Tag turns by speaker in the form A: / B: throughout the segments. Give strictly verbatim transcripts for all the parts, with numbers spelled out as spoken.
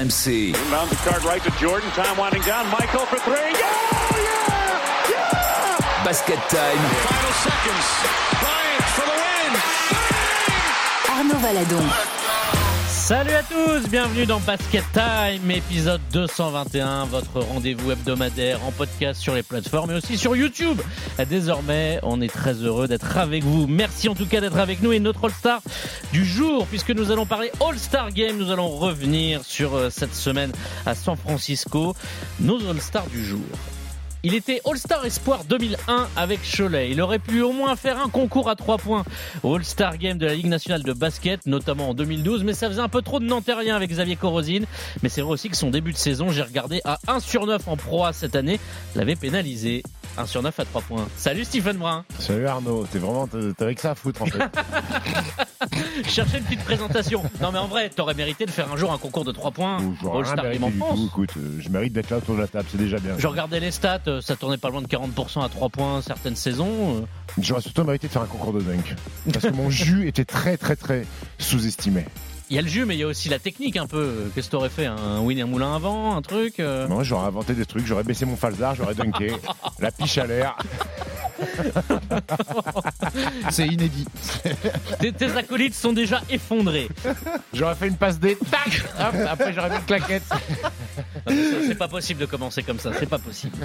A: M C.
B: Inbound the card right to Jordan. Time winding down. Michael for three. Yeah! Yeah! Yeah!
A: Basket Time.
B: Final seconds. Bryant for the win.
C: Arnaud Valadon.
D: Salut à tous, bienvenue dans Basket Time, épisode deux cent vingt et un, votre rendez-vous hebdomadaire en podcast sur les plateformes et aussi sur YouTube. Désormais, on est très heureux d'être avec vous. Merci en tout cas d'être avec nous et notre All-Star du jour, puisque nous allons parler All-Star Game, nous allons revenir sur euh, cette semaine à San Francisco. Nos All-Stars du jour. Il était All-Star Espoir deux mille un avec Cholet. Il aurait pu au moins faire un concours à trois points au All-Star Game de la Ligue nationale de basket, notamment en deux mille douze, mais ça faisait un peu trop de Nantériens avec Xavier Corozine. Mais c'est vrai aussi que son début de saison, j'ai regardé, à un sur neuf en Pro A cette année, l'avait pénalisé. un sur neuf à trois points. Salut Stephen Brun.
E: Salut Arnaud, t'es vraiment, t'avais que ça à foutre en fait.
D: Je cherchais une petite présentation. Non mais en vrai, t'aurais mérité de faire un jour un concours de trois points au All-Star Game en France.
E: Écoute, euh, je mérite d'être là autour de la table, c'est déjà bien.
D: Je regardais les stats, ça tournait pas loin de quarante pour cent à trois points certaines saisons.
E: J'aurais surtout mérité de faire un concours de dunk. Parce que mon jus était très très très sous-estimé.
D: Il y a le jus, mais il y a aussi la technique un peu. Qu'est-ce que t'aurais fait? Un win et un moulin avant, un truc euh...
E: Moi, j'aurais inventé des trucs, j'aurais baissé mon falzar, j'aurais dunké, la piche à l'air. C'est inédit.
D: Tes, tes acolytes sont déjà effondrés.
E: J'aurais fait une passe D, tac, hop, après j'aurais mis une claquette.
D: Non, c'est pas possible de commencer comme ça, c'est pas possible.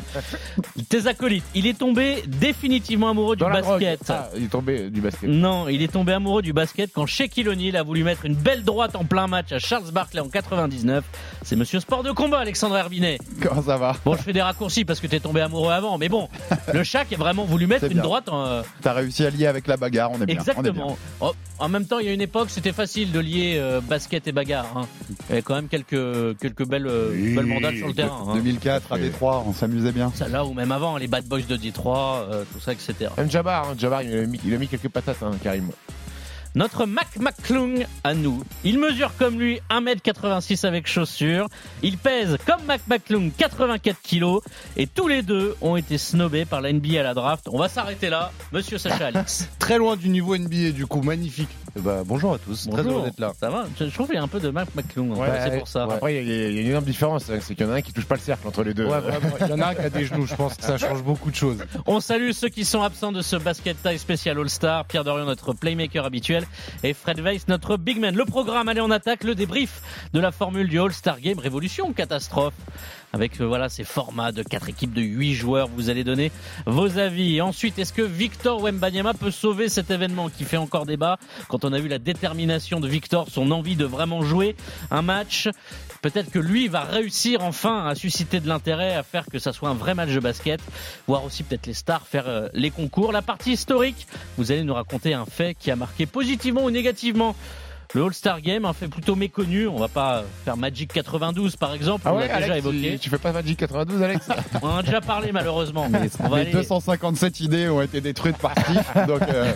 D: Tes acolytes, il est tombé définitivement amoureux du
E: Dans
D: basket.
E: Ah, il est tombé du basket.
D: Non, il est tombé amoureux du basket quand Shaquille O'Neal a voulu mettre une belle droite en plein match à Charles Barkley en quatre-vingt-dix-neuf. C'est monsieur sport de combat, Alexandre Herbinet.
F: Comment ça va?
D: Bon, je fais des raccourcis parce que t'es tombé amoureux avant, mais bon, le Shaq a vraiment voulu mettre
F: C'est
D: une
F: bien.
D: droite en... Euh...
F: T'as réussi à lier avec la bagarre, on est bien.
D: Exactement.
F: On est bien.
D: Oh, en même temps, il y a une époque, c'était facile de lier euh, basket et bagarre. Hein. Il y avait quand même quelques, quelques belles, euh,
E: Oui.
D: belles mandales sur le terrain. Hein.
F: deux mille quatre à Détroit, on s'amusait bien.
D: Ça là ou même avant, les Bad Boys de Détroit, euh, tout ça, et cetera.
E: Même Jabbar, hein, Jabbar il, a mis, il a mis quelques patates, hein, Karim.
D: Notre Mac McClung à nous. Il mesure comme lui un mètre quatre-vingt-six avec chaussures. Il pèse comme Mac McClung quatre-vingt-quatre kilos. Et tous les deux ont été snobés par la N B A à la draft. On va s'arrêter là. Monsieur Sacha Alix.
G: Très loin du niveau N B A du coup, magnifique. Bah, bonjour à tous, très heureux d'être là.
D: Ça va, je trouve qu'il y a un peu de Mac McClung.
E: Ouais,
D: c'est
E: ouais,
D: pour ça.
E: ouais. Après, il y, y a une énorme différence, c'est qu'il y en a un qui touche pas le cercle entre les deux.
G: Ouais, vraiment, il y en a un qui a des genoux, je pense que ça change beaucoup de choses.
D: On salue ceux qui sont absents de ce Basket Time spécial All-Star. Pierre Dorian, notre playmaker habituel, et Fred Weiss, notre big man. Le programme, allez, on attaque le débrief de la formule du All-Star Game. Révolution, catastrophe. Avec euh, voilà ces formats de quatre équipes de huit joueurs, vous allez donner vos avis. Et ensuite, est-ce que Victor Wembanyama peut sauver cet événement qui fait encore débat? Quand on a vu la détermination de Victor, son envie de vraiment jouer un match, peut-être que lui va réussir enfin à susciter de l'intérêt, à faire que ça soit un vrai match de basket, voir aussi peut-être les stars faire euh, les concours. La partie historique, vous allez nous raconter un fait qui a marqué positivement ou négativement le All-Star Game, un fait plutôt méconnu. On va pas faire Magic quatre-vingt-douze par exemple,
E: Ah
D: on
E: ouais,
D: l'a déjà
E: Alex,
D: évoqué.
E: Tu, tu fais pas Magic quatre-vingt-douze, Alex?
D: On en a déjà parlé malheureusement. Mais on va
F: Les
D: aller...
F: deux cent cinquante-sept idées ont été détruites par Steve, donc euh,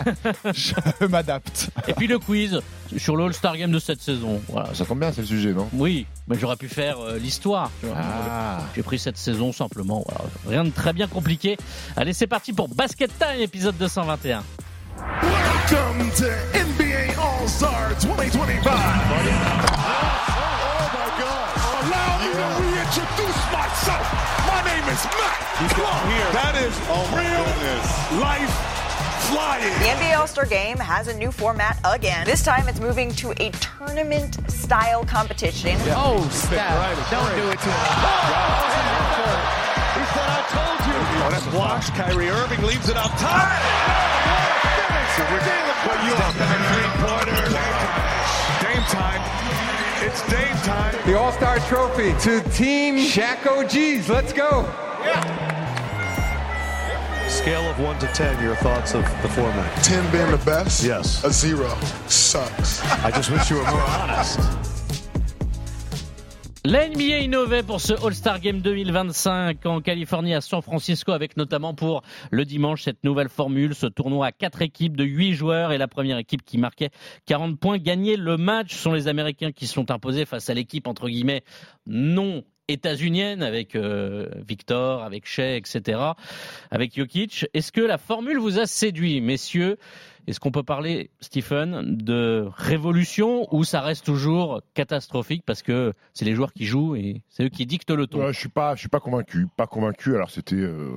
F: je m'adapte.
D: Et puis le quiz sur le All-Star Game de cette saison. Voilà.
E: Ça tombe bien, c'est le sujet, non?
D: Oui, mais j'aurais pu faire euh, l'histoire. Tu vois.
E: Ah.
D: J'ai pris cette saison simplement. Voilà. Rien de très bien compliqué. Allez, c'est parti pour Basket Time, épisode deux cent vingt et un.
H: Welcome to N B A All-Star twenty twenty-five. Oh my God. Allow me to reintroduce myself. My name is Matt.
B: He's got here.
H: That is real life flying.
I: The N B A All-Star Game has a new format again. This time it's moving to a tournament-style competition.
H: Yeah. Oh, stop. Right. Don't do it to him. He said, I told you. Oh, that's a watch. Kyrie Irving leaves it up top. So we're but you are three-pointer. Dame time. It's Dame time.
J: The All-Star Trophy to Team Shaq O Gs. Let's go.
H: Yeah.
K: Scale of one to ten, your thoughts of the format?
H: ten being the best?
K: Yes.
H: A zero. Sucks.
K: I just wish you were more honest.
D: La N B A innovait pour ce All-Star Game deux mille vingt-cinq en Californie à San Francisco, avec notamment pour le dimanche cette nouvelle formule, ce tournoi à quatre équipes de huit joueurs, et la première équipe qui marquait quarante points gagnait le match. Ce sont les Américains qui sont imposés face à l'équipe entre guillemets non états-unienne avec euh, Victor, avec Shea, et cetera, avec Jokic. Est-ce que la formule vous a séduit, messieurs? Est-ce qu'on peut parler, Stephen, de révolution ou ça reste toujours catastrophique parce que c'est les joueurs qui jouent et c'est eux qui dictent le ton?
E: Ouais, je suis pas, je suis pas convaincu, pas convaincu. Alors c'était euh,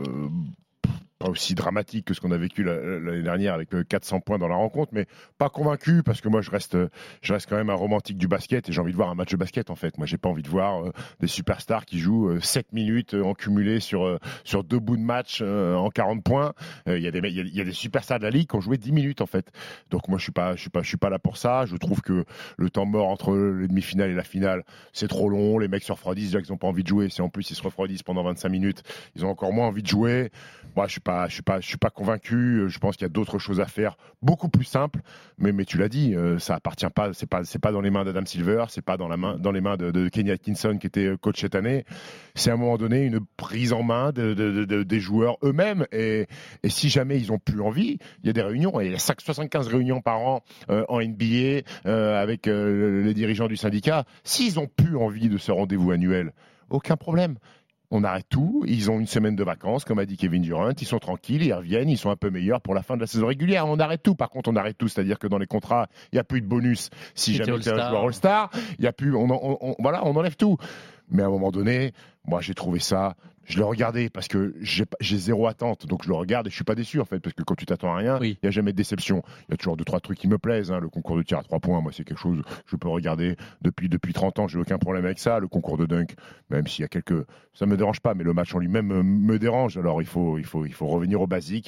E: pas aussi dramatique que ce qu'on a vécu l'année dernière avec quatre cents points dans la rencontre, mais pas convaincu parce que moi je reste, je reste quand même un romantique du basket et j'ai envie de voir un match de basket en fait. Moi j'ai pas envie de voir euh, des superstars qui jouent euh, sept minutes euh, en cumulé sur euh, sur deux bouts de match euh, en quarante points. Il euh, y a des il y, y a des superstars de la ligue qui ont joué dix minutes en fait. Donc moi je suis pas je suis pas je suis pas là pour ça. Je trouve que le temps mort entre les demi-finales et la finale c'est trop long. Les mecs se refroidissent déjà qu'ils ont pas envie de jouer. Si en plus ils se refroidissent pendant vingt-cinq minutes, ils ont encore moins envie de jouer. Moi je suis pas je suis pas je suis pas convaincu. Je pense qu'il y a d'autres choses à faire, beaucoup plus simples. Mais mais tu l'as dit, euh, ça appartient pas. C'est pas c'est pas dans les mains d'Adam Silver, c'est pas dans la main dans les mains de, de Kenny Atkinson qui était coach cette année. C'est à un moment donné une prise en main de, de, de, de, des joueurs eux-mêmes. Et, et si jamais ils ont plus envie, il y a des réunions. Et il y a soixante-quinze réunions par an euh, en N B A euh, avec euh, les dirigeants du syndicat. S'ils ont plus envie de ce rendez-vous annuel, aucun problème. On arrête tout, ils ont une semaine de vacances, comme a dit Kevin Durant, ils sont tranquilles, ils reviennent, ils sont un peu meilleurs pour la fin de la saison régulière. On arrête tout, par contre on arrête tout, c'est-à-dire que dans les contrats, il n'y a plus de bonus si jamais tu es un joueur All-Star, il y a plus, on, on, on, voilà, on enlève tout. Mais à un moment donné, moi j'ai trouvé ça, je l'ai regardé parce que j'ai, j'ai zéro attente, donc je le regarde et je suis pas déçu en fait, parce que quand tu t'attends à rien, il oui. n'y a jamais de déception. Il y a toujours deux trois trucs qui me plaisent, hein. Le concours de tir à trois points, moi c'est quelque chose que je peux regarder depuis depuis trente ans, j'ai aucun problème avec ça. Le concours de dunk, même s'il y a quelques, ça me dérange pas, mais le match en lui-même me, me dérange. Alors il faut il faut il faut revenir au basique.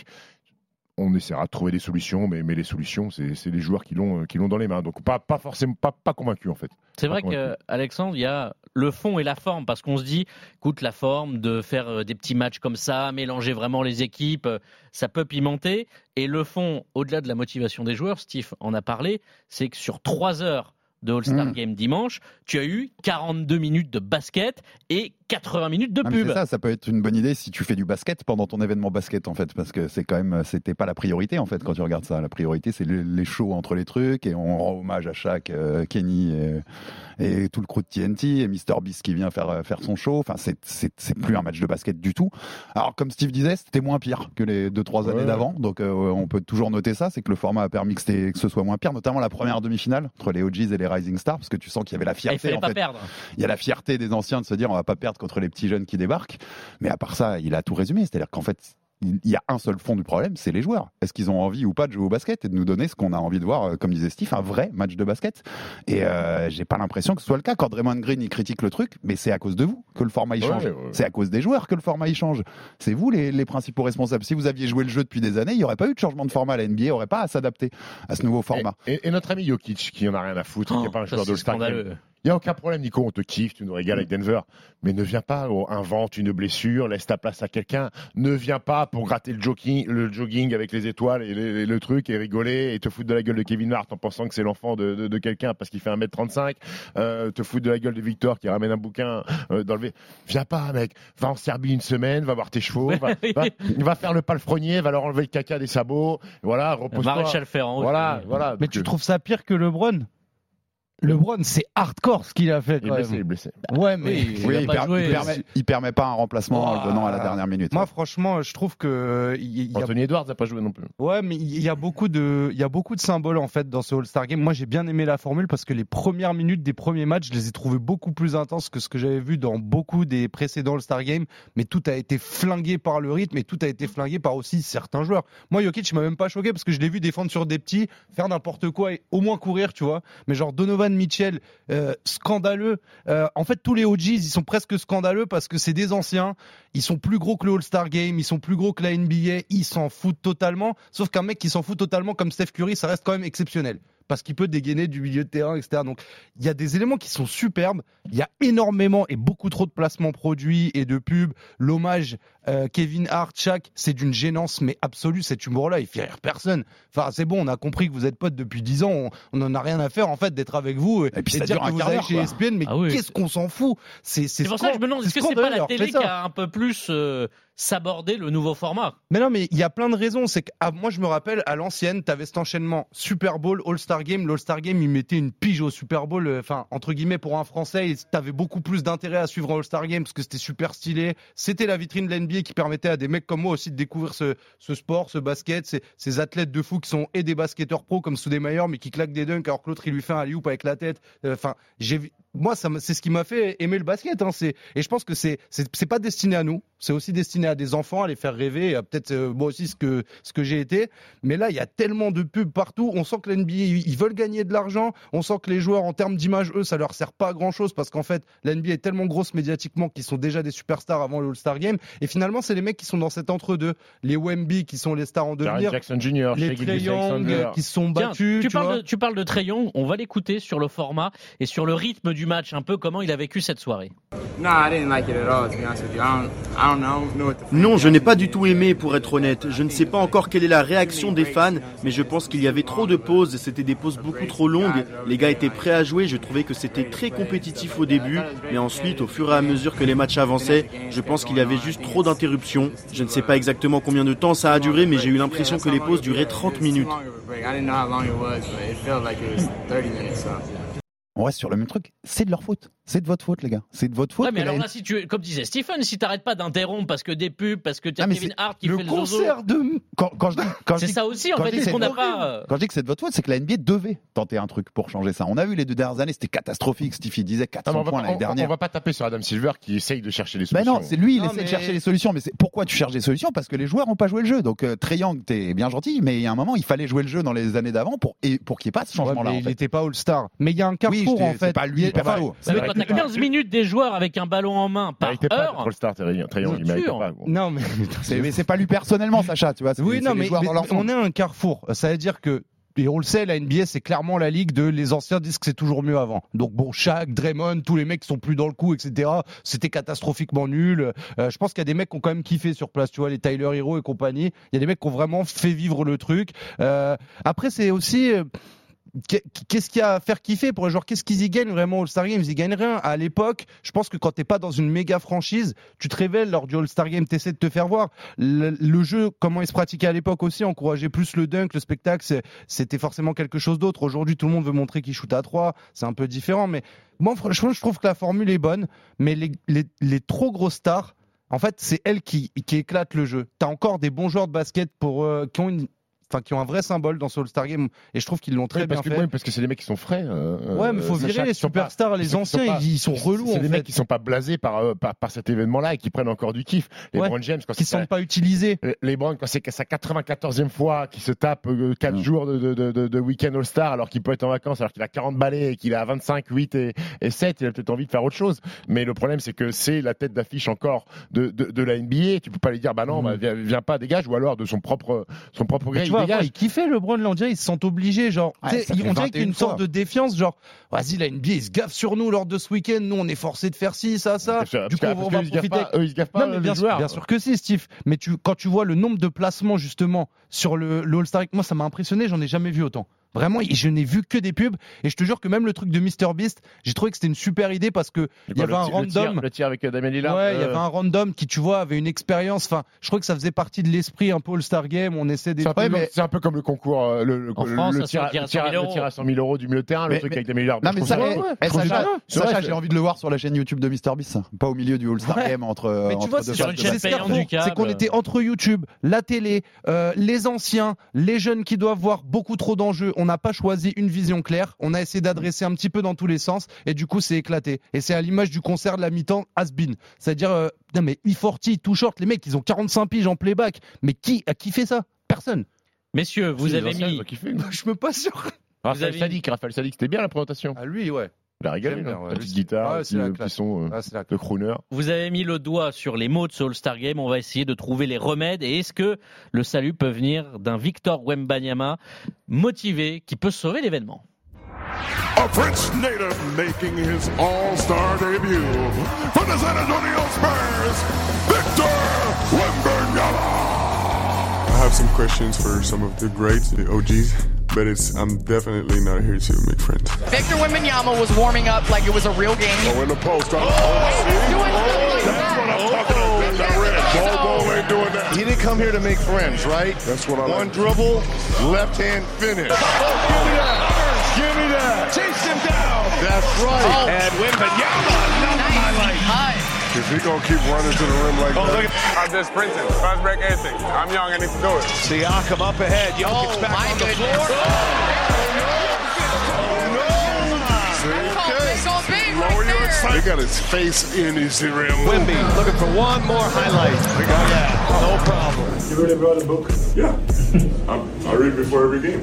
E: On essaiera de trouver des solutions, mais, mais les solutions, c'est, c'est les joueurs qui l'ont, qui l'ont dans les mains. Donc pas, pas forcément, pas, pas convaincu en fait.
D: C'est
E: pas
D: vrai qu'Alexandre, il y a le fond et la forme, parce qu'on se dit, écoute, la forme de faire des petits matchs comme ça, mélanger vraiment les équipes, ça peut pimenter. Et le fond, au-delà de la motivation des joueurs, Steve en a parlé, c'est que sur trois heures de All-Star mmh. Game dimanche, tu as eu quarante-deux minutes de basket et quatre-vingts minutes de pub.
F: C'est ça, ça peut être une bonne idée si tu fais du basket pendant ton événement basket en fait, parce que c'est quand même, c'était pas la priorité en fait quand tu regardes ça. La priorité c'est les, les shows entre les trucs et on rend hommage à chaque euh, Kenny et, et tout le crew de T N T et mister Beast qui vient faire faire son show. Enfin c'est c'est c'est plus un match de basket du tout. Alors comme Steve disait, c'était moins pire que les deux trois années ouais. d'avant, donc euh, on peut toujours noter ça, c'est que le format a permis que, c'était, que ce soit moins pire, notamment la première demi-finale entre les O Gs et les Rising Stars, parce que tu sens qu'il y avait la fierté.
D: Il fallait
F: en
D: pas
F: fait.
D: perdre.
F: Il y a la fierté des anciens de se dire on va pas perdre contre les petits jeunes qui débarquent, mais à part ça, il a tout résumé, c'est-à-dire qu'en fait, il y a un seul fond du problème, c'est les joueurs. Est-ce qu'ils ont envie ou pas de jouer au basket et de nous donner ce qu'on a envie de voir, comme disait Steve, un vrai match de basket. Et euh, j'ai pas l'impression que ce soit le cas. Quand Draymond Green il critique le truc, mais c'est à cause de vous que le format il change. Ouais, ouais. C'est à cause des joueurs que le format il change. C'est vous les, les principaux responsables. Si vous aviez joué le jeu depuis des années, il n'y aurait pas eu de changement de format. La N B A aurait pas à s'adapter à ce nouveau format.
E: Et, et, et notre ami Jokic qui en a rien à foutre, oh, qui n'est pas un joueur de All-Star Game. Il n'y a aucun problème, Nico, on te kiffe, tu nous régales avec Denver, mais ne viens pas, oh, invente une blessure, laisse ta place à quelqu'un, ne viens pas pour gratter le jogging, le jogging avec les étoiles et, les, et le truc et rigoler et te foutre de la gueule de Kevin Hart en pensant que c'est l'enfant de, de, de quelqu'un parce qu'il fait un mètre trente-cinq, euh, te foutre de la gueule de Victor qui ramène un bouquin euh, dans le... Viens pas, mec, va en Serbie une semaine, va voir tes chevaux, va, va, va faire le palefrenier, va leur enlever le caca des sabots, voilà, repose-toi.
D: Maréchal Ferrand.
E: Voilà, voilà.
A: Mais
E: donc,
A: tu trouves ça pire que LeBron ? LeBron, c'est hardcore ce qu'il a fait.
E: Il est blessé, il est blessé.
A: Ouais, mais
F: oui, il, il, per- il, permet, il permet pas un remplacement oh, en le donnant à la dernière minute.
A: Moi, franchement, je trouve que il y a...
E: Anthony Edwards n'a pas joué non plus.
A: Ouais, mais il y a beaucoup de, il y a beaucoup de symboles en fait dans ce All-Star Game. Moi, j'ai bien aimé la formule parce que les premières minutes des premiers matchs, je les ai trouvées beaucoup plus intenses que ce que j'avais vu dans beaucoup des précédents All-Star Game. Mais tout a été flingué par le rythme et tout a été flingué par aussi certains joueurs. Moi, Jokic m'a même pas choqué parce que je l'ai vu défendre sur des petits, faire n'importe quoi et au moins courir, tu vois. Mais genre Donovan Mitchell. Euh, scandaleux. Euh, en fait, tous les O Gs, ils sont presque scandaleux parce que c'est des anciens. Ils sont plus gros que le All-Star Game, ils sont plus gros que la N B A. Ils s'en foutent totalement. Sauf qu'un mec qui s'en fout totalement comme Steph Curry, ça reste quand même exceptionnel. Parce qu'il peut dégainer du milieu de terrain, et cetera. Donc, il y a des éléments qui sont superbes. Il y a énormément et beaucoup trop de placements produits et de pubs. L'hommage euh, Kevin Hart, Shaq, c'est d'une gênance mais absolue. Cet humour-là, il fait rire personne. Enfin, c'est bon, on a compris que vous êtes potes depuis dix ans. On n'en a rien à faire en fait d'être avec vous et,
F: et, puis
A: et
F: ça
A: dire que vous allez chez E S P N. Mais
D: ah oui,
A: qu'est-ce
D: c'est...
A: qu'on s'en fout ? C'est, c'est,
D: c'est pour ça que je me demande, est-ce que c'est pas la télé qui a un peu plus euh, s'aborder le nouveau format.
A: Mais non, mais il y a plein de raisons. C'est que ah, moi, je me rappelle, à l'ancienne, tu avais cet enchaînement Super Bowl, All-Star Game. L'All-Star Game, il mettait une pige au Super Bowl. Enfin, euh, entre guillemets, pour un Français, tu avais beaucoup plus d'intérêt à suivre un All-Star Game parce que c'était super stylé. C'était la vitrine de l'N B A qui permettait à des mecs comme moi aussi de découvrir ce, ce sport, ce basket, ces, ces athlètes de fou qui sont et des basketteurs pro comme Soudemayer, mais qui claquent des dunks alors que l'autre, il lui fait un alley-oop avec la tête. Enfin, euh, j'ai vu. Moi, ça, c'est ce qui m'a fait aimer le basket. Hein. C'est, et je pense que c'est, c'est, c'est pas destiné à nous. C'est aussi destiné à des enfants, à les faire rêver, à peut-être euh, moi aussi ce que, ce que j'ai été. Mais là, il y a tellement de pubs partout. On sent que l'N B A, ils veulent gagner de l'argent. On sent que les joueurs, en termes d'image, eux, ça leur sert pas à grand-chose parce qu'en fait, l'N B A est tellement grosse médiatiquement qu'ils sont déjà des superstars avant le All-Star Game. Et finalement, c'est les mecs qui sont dans cet entre-deux. Les Wemby qui sont les stars en devenir.
E: Jackson Junior,
A: les Trae Young qui se sont
D: Tiens,
A: battus.
D: Tu,
A: tu,
D: parles
A: vois
D: de, tu parles de Trae Young. On va l'écouter sur le format et sur le rythme du match, un peu comment il a vécu cette soirée.
C: Non, je n'ai pas du tout aimé, pour être honnête. Je ne sais pas encore quelle est la réaction des fans, mais je pense qu'il y avait trop de pauses. C'était des pauses beaucoup trop longues. Les gars étaient prêts à jouer. Je trouvais que c'était très compétitif au début, mais ensuite, au fur et à mesure que les matchs avançaient, je pense qu'il y avait juste trop d'interruptions. Je ne sais pas exactement combien de temps ça a duré, mais j'ai eu l'impression que les pauses duraient trente minutes.
F: On reste sur le même truc. C'est de leur faute. C'est de votre faute, les gars. C'est de votre faute.
D: Ouais, mais alors
F: la...
D: là, si tu, comme disait Stephen, si t'arrêtes pas d'interrompre parce que des pubs, parce que tu as
F: ah,
D: Kevin Hart qui
F: le
D: fait le zozo.
F: concert de. Quand, quand je dis, quand
D: c'est
F: je dis,
D: ça aussi, en fait, est-ce qu'on n'a pas.
F: Quand je dis que c'est de votre faute, c'est que la N B A devait tenter un truc pour changer ça. On a vu les deux dernières années, c'était catastrophique. Steve disait quatre cents points l'année
E: on,
F: dernière.
E: On va pas taper sur Adam Silver qui essaye de chercher les solutions.
F: Ben non, c'est lui, il
A: non,
F: essaie
A: mais...
F: de chercher les solutions. Mais c'est pourquoi tu cherches des solutions? Parce que les joueurs n'ont pas joué le jeu. Donc euh, Trae Young, t'es bien gentil, mais il y a un moment, il fallait jouer le jeu dans les années d'avant pour et pour qu'il n'y ait pas ce changement-là.
A: Ouais,
F: en
A: il
F: fait.
A: n'était pas All-Star. Mais il y a un carrefour
F: oui,
A: en fait.
F: C'est pas lui,
A: enfin,
F: c'est
D: mais quand t'as quinze minutes des joueurs avec un ballon en main par
E: il
D: heure.
E: Pas All-Star, Trae Young, il méritait pas. Bon.
A: Non, mais
F: c'est, mais c'est pas lui personnellement, Sacha, tu vois. C'est,
A: oui,
F: c'est
A: non,
F: les
A: mais,
F: joueurs
A: mais
F: dans l'enfant.
A: on est un carrefour. Ça veut dire que. Et on le sait, la N B A, c'est clairement la ligue de les anciens disent que c'est toujours mieux avant. Donc bon, Shaq, Draymond, tous les mecs qui sont plus dans le coup, et cetera. C'était catastrophiquement nul. Euh, je pense qu'il y a des mecs qui ont quand même kiffé sur place, tu vois, les Tyler Hero et compagnie. Il y a des mecs qui ont vraiment fait vivre le truc. Euh, après, c'est aussi... Euh, Qu'est-ce qu'il y a à faire kiffer pour les joueurs? Qu'est-ce qu'ils y gagnent vraiment au All-Star Game? Ils y gagnent rien. À l'époque, je pense que quand t'es pas dans une méga franchise, tu te révèles lors du All-Star Game, t'essaies de te faire voir. Le, le jeu, comment il se pratiquait à l'époque aussi, encourageait plus le dunk, le spectacle, c'était forcément quelque chose d'autre. Aujourd'hui, tout le monde veut montrer qu'il shoot à trois. C'est un peu différent, mais moi, franchement, je trouve que la formule est bonne, mais les, les, les trop grosses stars, en fait, c'est elles qui, qui éclatent le jeu. T'as encore des bons joueurs de basket pour, euh, qui ont une Enfin, qui ont un vrai symbole dans ce All-Star Game, et je trouve qu'ils l'ont très
E: oui, parce
A: bien
E: que,
A: fait.
E: Oui, parce que c'est des mecs qui sont frais. Euh,
A: ouais, mais faut virer
E: Sacha,
A: les superstars, pas, les anciens, ils sont, pas, ils sont relous.
E: C'est
A: en
E: des
A: fait.
E: mecs qui sont pas blasés par, euh, par, par cet événement-là et qui prennent encore du kiff. Les
A: ouais,
E: Brown James, quand
A: qui
E: c'est
A: sont pas utilisés.
E: Les Brown, quand c'est sa quatre-vingt-quatorzième fois qu'il se tape euh, quatre mmh. jours de, de, de, de week-end All-Star, alors qu'il peut être en vacances, alors qu'il a quarante balais et qu'il a vingt-cinq, huit et, et sept, il a peut-être envie de faire autre chose. Mais le problème, c'est que c'est la tête d'affiche encore de, de, de la N B A. Tu peux pas lui dire, bah non, mmh. bah, viens, viens pas, dégage, ou alors de son propre, son propre gré, il
A: vois,
E: dégage.
A: Il kiffait le Brown, on dirait, ils se sentent obligés, genre, ouais, on dirait qu'il y a une fois. sorte de défiance, genre, vas-y, la N B A, ils se gaffent sur nous lors de ce week-end, nous, on est forcé de faire ci, ça, ça.
E: Sûr,
A: du coup, on va profiter.
E: Pas, eux, ils se gaffent pas,
A: non, mais
E: les
A: bien,
E: joueurs.
A: Bien sûr que si, Steve. Mais tu, quand tu vois le nombre de placements, justement, sur le, le All-Star, moi, ça m'a impressionné, j'en ai jamais vu autant. Vraiment, je n'ai vu que des pubs, et je te jure que même le truc de MrBeast, j'ai trouvé que c'était une super idée parce que il y avait un
E: le
A: random.
E: Tir, le tir avec Damien Lillard.
A: Ouais, il
E: euh...
A: y avait un random qui, tu vois, avait une expérience. Enfin, je crois que ça faisait partie de l'esprit un peu All-Star Game. On essaie des.
E: C'est,
A: ouais,
E: mais... c'est un peu comme le concours, le, le,
D: en
E: le,
D: France,
E: le, tir, le, tir, le tir à cent mille euros du milieu de terrain,
F: mais,
E: le truc
F: mais,
E: avec Damien Lillard.
F: Non, mais ça,
E: ouais,
F: ouais, Sacha, Sacha j'ai envie de le voir sur la chaîne YouTube de MrBeast, pas au milieu du All-Star ouais. Game entre.
A: Mais tu
F: entre
A: vois,
F: deux
A: c'est,
D: sur une chaîne payante du câble.
A: C'est qu'on était entre YouTube, la télé, euh, les anciens, les jeunes qui doivent voir beaucoup trop d'enjeux. On n'a pas choisi une vision claire. On a essayé d'adresser un petit peu dans tous les sens et du coup c'est éclaté. Et c'est à l'image du concert de la mi-temps Has-Been. C'est-à-dire, euh, non mais E quarante, Too Short, les mecs ils ont quarante-cinq piges en playback. Mais qui a kiffé ça? Personne.
D: Messieurs, vous
E: si,
D: avez mis.
A: Je me pas sûr.
E: Raphaël Sadik, Raphaël Sadik, c'était bien la présentation.
A: Ah lui, ouais.
E: Il a régalé,
A: bien,
E: la
A: ouais.
E: petite guitare,
A: ah,
E: le petit, petit son euh,
A: ah,
E: de crooner.
D: Vous avez mis le doigt sur les mots de ce All-Star Game. On va essayer de trouver les remèdes. Et est-ce que le salut peut venir d'un Victor Wembanyama motivé qui peut sauver l'événement?
H: A French native making his all-star debut for the San Antonio Spurs, Victor Wembanyama.
L: I have some questions for some of the greats, the O Gs, but it's I'm definitely not here to make friends.
M: Victor Wembanyama was warming up like it was a real game.
H: Oh, in the post. Oh, oh, oh, that's what I'm talking about. That's red. Ball, ball, ain't doing that.
K: He didn't come here to make friends, right?
H: That's what I
K: One
H: like.
K: dribble, left hand finish.
H: Oh, give me that. Give me that.
K: Chase him down. That's right.
H: Oh. And Wembanyama, another highlight.
M: High.
H: If he gonna keep running to the rim like
N: oh,
H: that.
N: Look at, I'm just sprinting. Fast break anything. I'm young, I need to do it.
K: Siakam up ahead. Jokic
M: Oh,
K: back
M: my
K: on the
M: goodness.
K: floor. Oh, no. Oh, no.
M: It's all big
H: Lower
M: right
H: your
M: there.
H: excitement. He got his face in his rim.
K: Wemby looking for one more highlight. Oh, yeah, no problem.
L: You really brought a book? Yeah. I, I read before every game.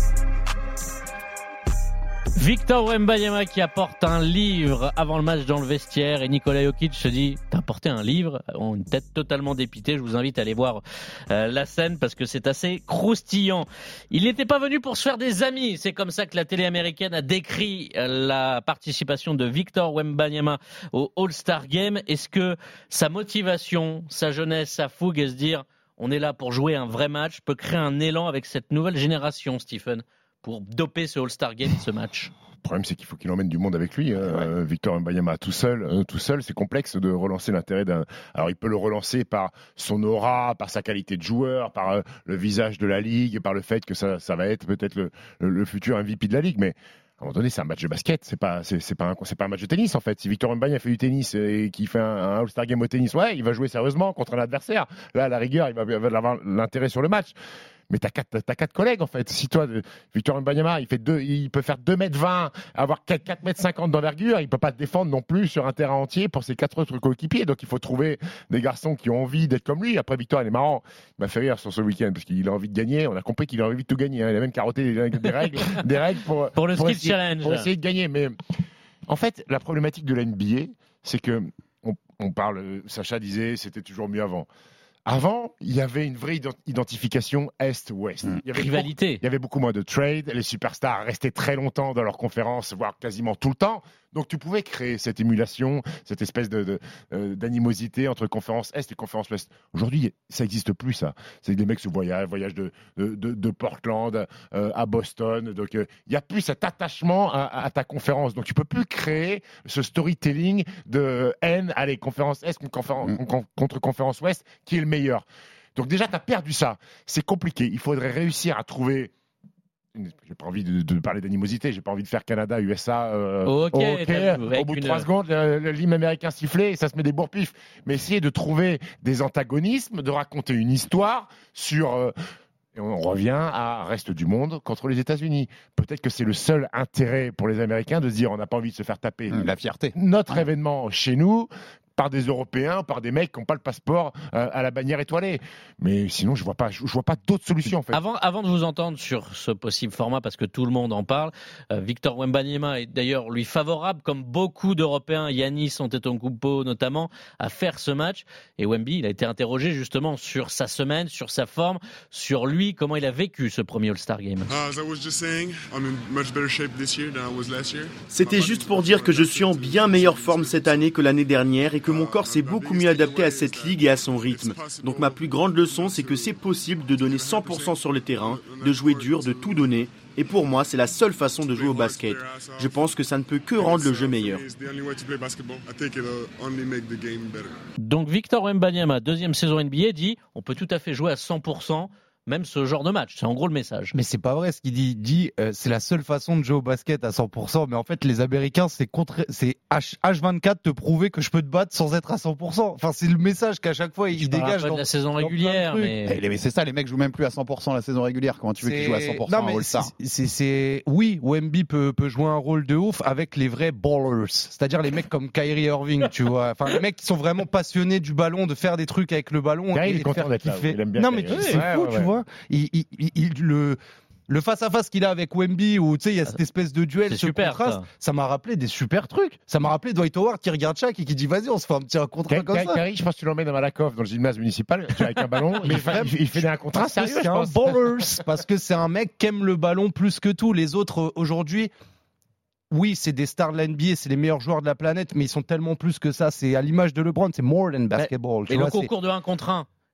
D: Victor Wembanyama qui apporte un livre avant le match dans le vestiaire et Nikola Jokic se dit « T'as apporté un livre ?» Une tête totalement dépitée. Je vous invite à aller voir euh, la scène parce que c'est assez croustillant. Il n'était pas venu pour se faire des amis. C'est comme ça que la télé américaine a décrit euh, la participation de Victor Wembanyama au All-Star Game. Est-ce que sa motivation, sa jeunesse, sa fougue et se dire « On est là pour jouer un vrai match » peut créer un élan avec cette nouvelle génération, Stephen, pour doper ce All-Star Game, ce match?
E: Le problème, c'est qu'il faut qu'il emmène du monde avec lui. Euh, ouais. Victor Wembanyama tout seul, euh, tout seul, c'est complexe de relancer l'intérêt d'un. Alors, il peut le relancer par son aura, par sa qualité de joueur, par euh, le visage de la ligue, par le fait que ça, ça va être peut-être le, le, le futur M V P de la ligue. Mais à un moment donné, c'est un match de basket. C'est pas, c'est, c'est pas un, c'est pas un match de tennis en fait. Si Victor Wembanyama fait du tennis et qu'il fait un, un All-Star Game au tennis, ouais, il va jouer sérieusement contre un adversaire. Là, à la rigueur, il va, il va avoir l'intérêt sur le match. Mais t'as quatre, t'as quatre collègues en fait. Si toi, Victor Wembanyama, il fait deux, il peut faire deux mètres vingt, avoir quatre mètres cinquante d'envergure, il peut pas te défendre non plus sur un terrain entier pour ses quatre autres coéquipiers. Donc il faut trouver des garçons qui ont envie d'être comme lui. Après Victor, il est marrant. Il m'a fait rire sur ce week-end parce qu'il a envie de gagner. On a compris qu'il a envie de tout gagner. Hein. Il a même carotté des règles, des règles pour,
D: pour le
E: pour
D: skill
E: essayer,
D: challenge.
E: Pour essayer de gagner. Mais en fait, la problématique de la N B A, c'est que on, on parle. Sacha disait, c'était toujours mieux avant. Avant, il y avait une vraie identification Est-Ouest.
D: Mmh.
E: Il y avait
D: Rivalité.
E: Beaucoup, il y avait beaucoup moins de trade. Les superstars restaient très longtemps dans leurs conférences, voire quasiment tout le temps. Donc tu pouvais créer cette émulation, cette espèce de, de, euh, d'animosité entre conférence Est et conférence Ouest. Aujourd'hui, ça n'existe plus, ça. C'est que des mecs se voyagent, voyagent de, de, de, de Portland euh, à Boston. Donc il euh, n'y a plus cet attachement à, à ta conférence. Donc tu peux plus créer ce storytelling de haine, allez, conférence Est contre conférence, mmh. contre conférence Ouest, qui est le meilleur. Donc déjà, tu as perdu ça. C'est compliqué. Il faudrait réussir à trouver... J'ai pas envie de, de parler d'animosité, j'ai pas envie de faire Canada, U S A, euh,
D: ok,
E: okay. Au bout de trois une... secondes, le, le l'hymne américain sifflé et ça se met des bourre-pifs. Mais essayer de trouver des antagonismes, de raconter une histoire sur... Euh, et on revient à reste du monde contre les États-Unis. Peut-être que c'est le seul intérêt pour les Américains de se dire on n'a pas envie de se faire taper.
F: La fierté.
E: Notre ah. événement chez nous, par des Européens, par des mecs qui n'ont pas le passeport euh, à la bannière étoilée. Mais sinon, je vois pas, je, je vois pas d'autres solutions en fait.
D: Avant, avant de vous entendre sur ce possible format, parce que tout le monde en parle, euh, Victor Wembanyama est d'ailleurs lui favorable, comme beaucoup d'Européens, Giannis Antetokounmpo notamment, à faire ce match. Et Wemby, il a été interrogé justement sur sa semaine, sur sa forme, sur lui, comment il a vécu ce premier All-Star Game.
C: C'était juste pour dire que je suis en bien meilleure forme cette année que l'année dernière et que mon corps s'est beaucoup mieux adapté à cette ligue et à son rythme. Donc ma plus grande leçon, c'est que c'est possible de donner cent pour cent sur le terrain, de jouer dur, de tout donner. Et pour moi, c'est la seule façon de jouer au basket. Je pense que ça ne peut que rendre le jeu meilleur.
D: Donc Victor Wembanyama, deuxième saison N B A, dit on peut tout à fait jouer à cent pour cent. Même ce genre de match, c'est en gros le message.
A: Mais c'est pas vrai ce qu'il dit. Il dit euh, c'est la seule façon de jouer au basket à cent pour cent. Mais en fait, les Américains, c'est contre, c'est H, H vingt-quatre te prouver que je peux te battre sans être à cent pour cent. Enfin, c'est le message qu'à chaque fois il dégage dans
D: de la saison régulière. Mais...
F: mais c'est ça, les mecs jouent même plus à cent pour cent la saison régulière. Comment tu veux qu'ils jouent à cent pour cent
A: non, mais
F: à All-Star?
A: c'est, c'est, c'est... Oui, Wemby peut, peut jouer un rôle de ouf avec les vrais ballers. C'est-à-dire les mecs comme Kyrie Irving, tu vois. Enfin, les mecs qui sont vraiment passionnés du ballon, de faire des trucs avec le ballon.
E: Kyrie, il est content d'être là. Il aime bien
A: non, mais
E: Kyrie.
A: c'est
E: ouais,
A: fou,
E: ouais,
A: tu
E: ouais.
A: vois. Il, il, il, il, le, le face-à-face qu'il a avec Wemby, où tu sais, il y a cette espèce de duel,
D: c'est
A: ce
D: super,
A: contraste,
D: ça.
A: ça m'a rappelé des super trucs. Ça m'a rappelé Dwight Howard qui regarde Shaq et qui dit vas-y, on se fait un petit contrat comme ça.
E: Kyrie, je pense que tu l'emmènes à Malakoff dans le gymnase municipal avec un ballon. Mais il, il fait un contrat sérieux.
A: C'est un ballers parce que c'est un mec qui aime le ballon plus que tout. Les autres aujourd'hui. Oui, c'est des stars de la N B A, c'est les meilleurs joueurs de la planète, mais ils sont tellement plus que ça. C'est à l'image de LeBron, c'est more than basketball.
D: Et le concours de un contre un.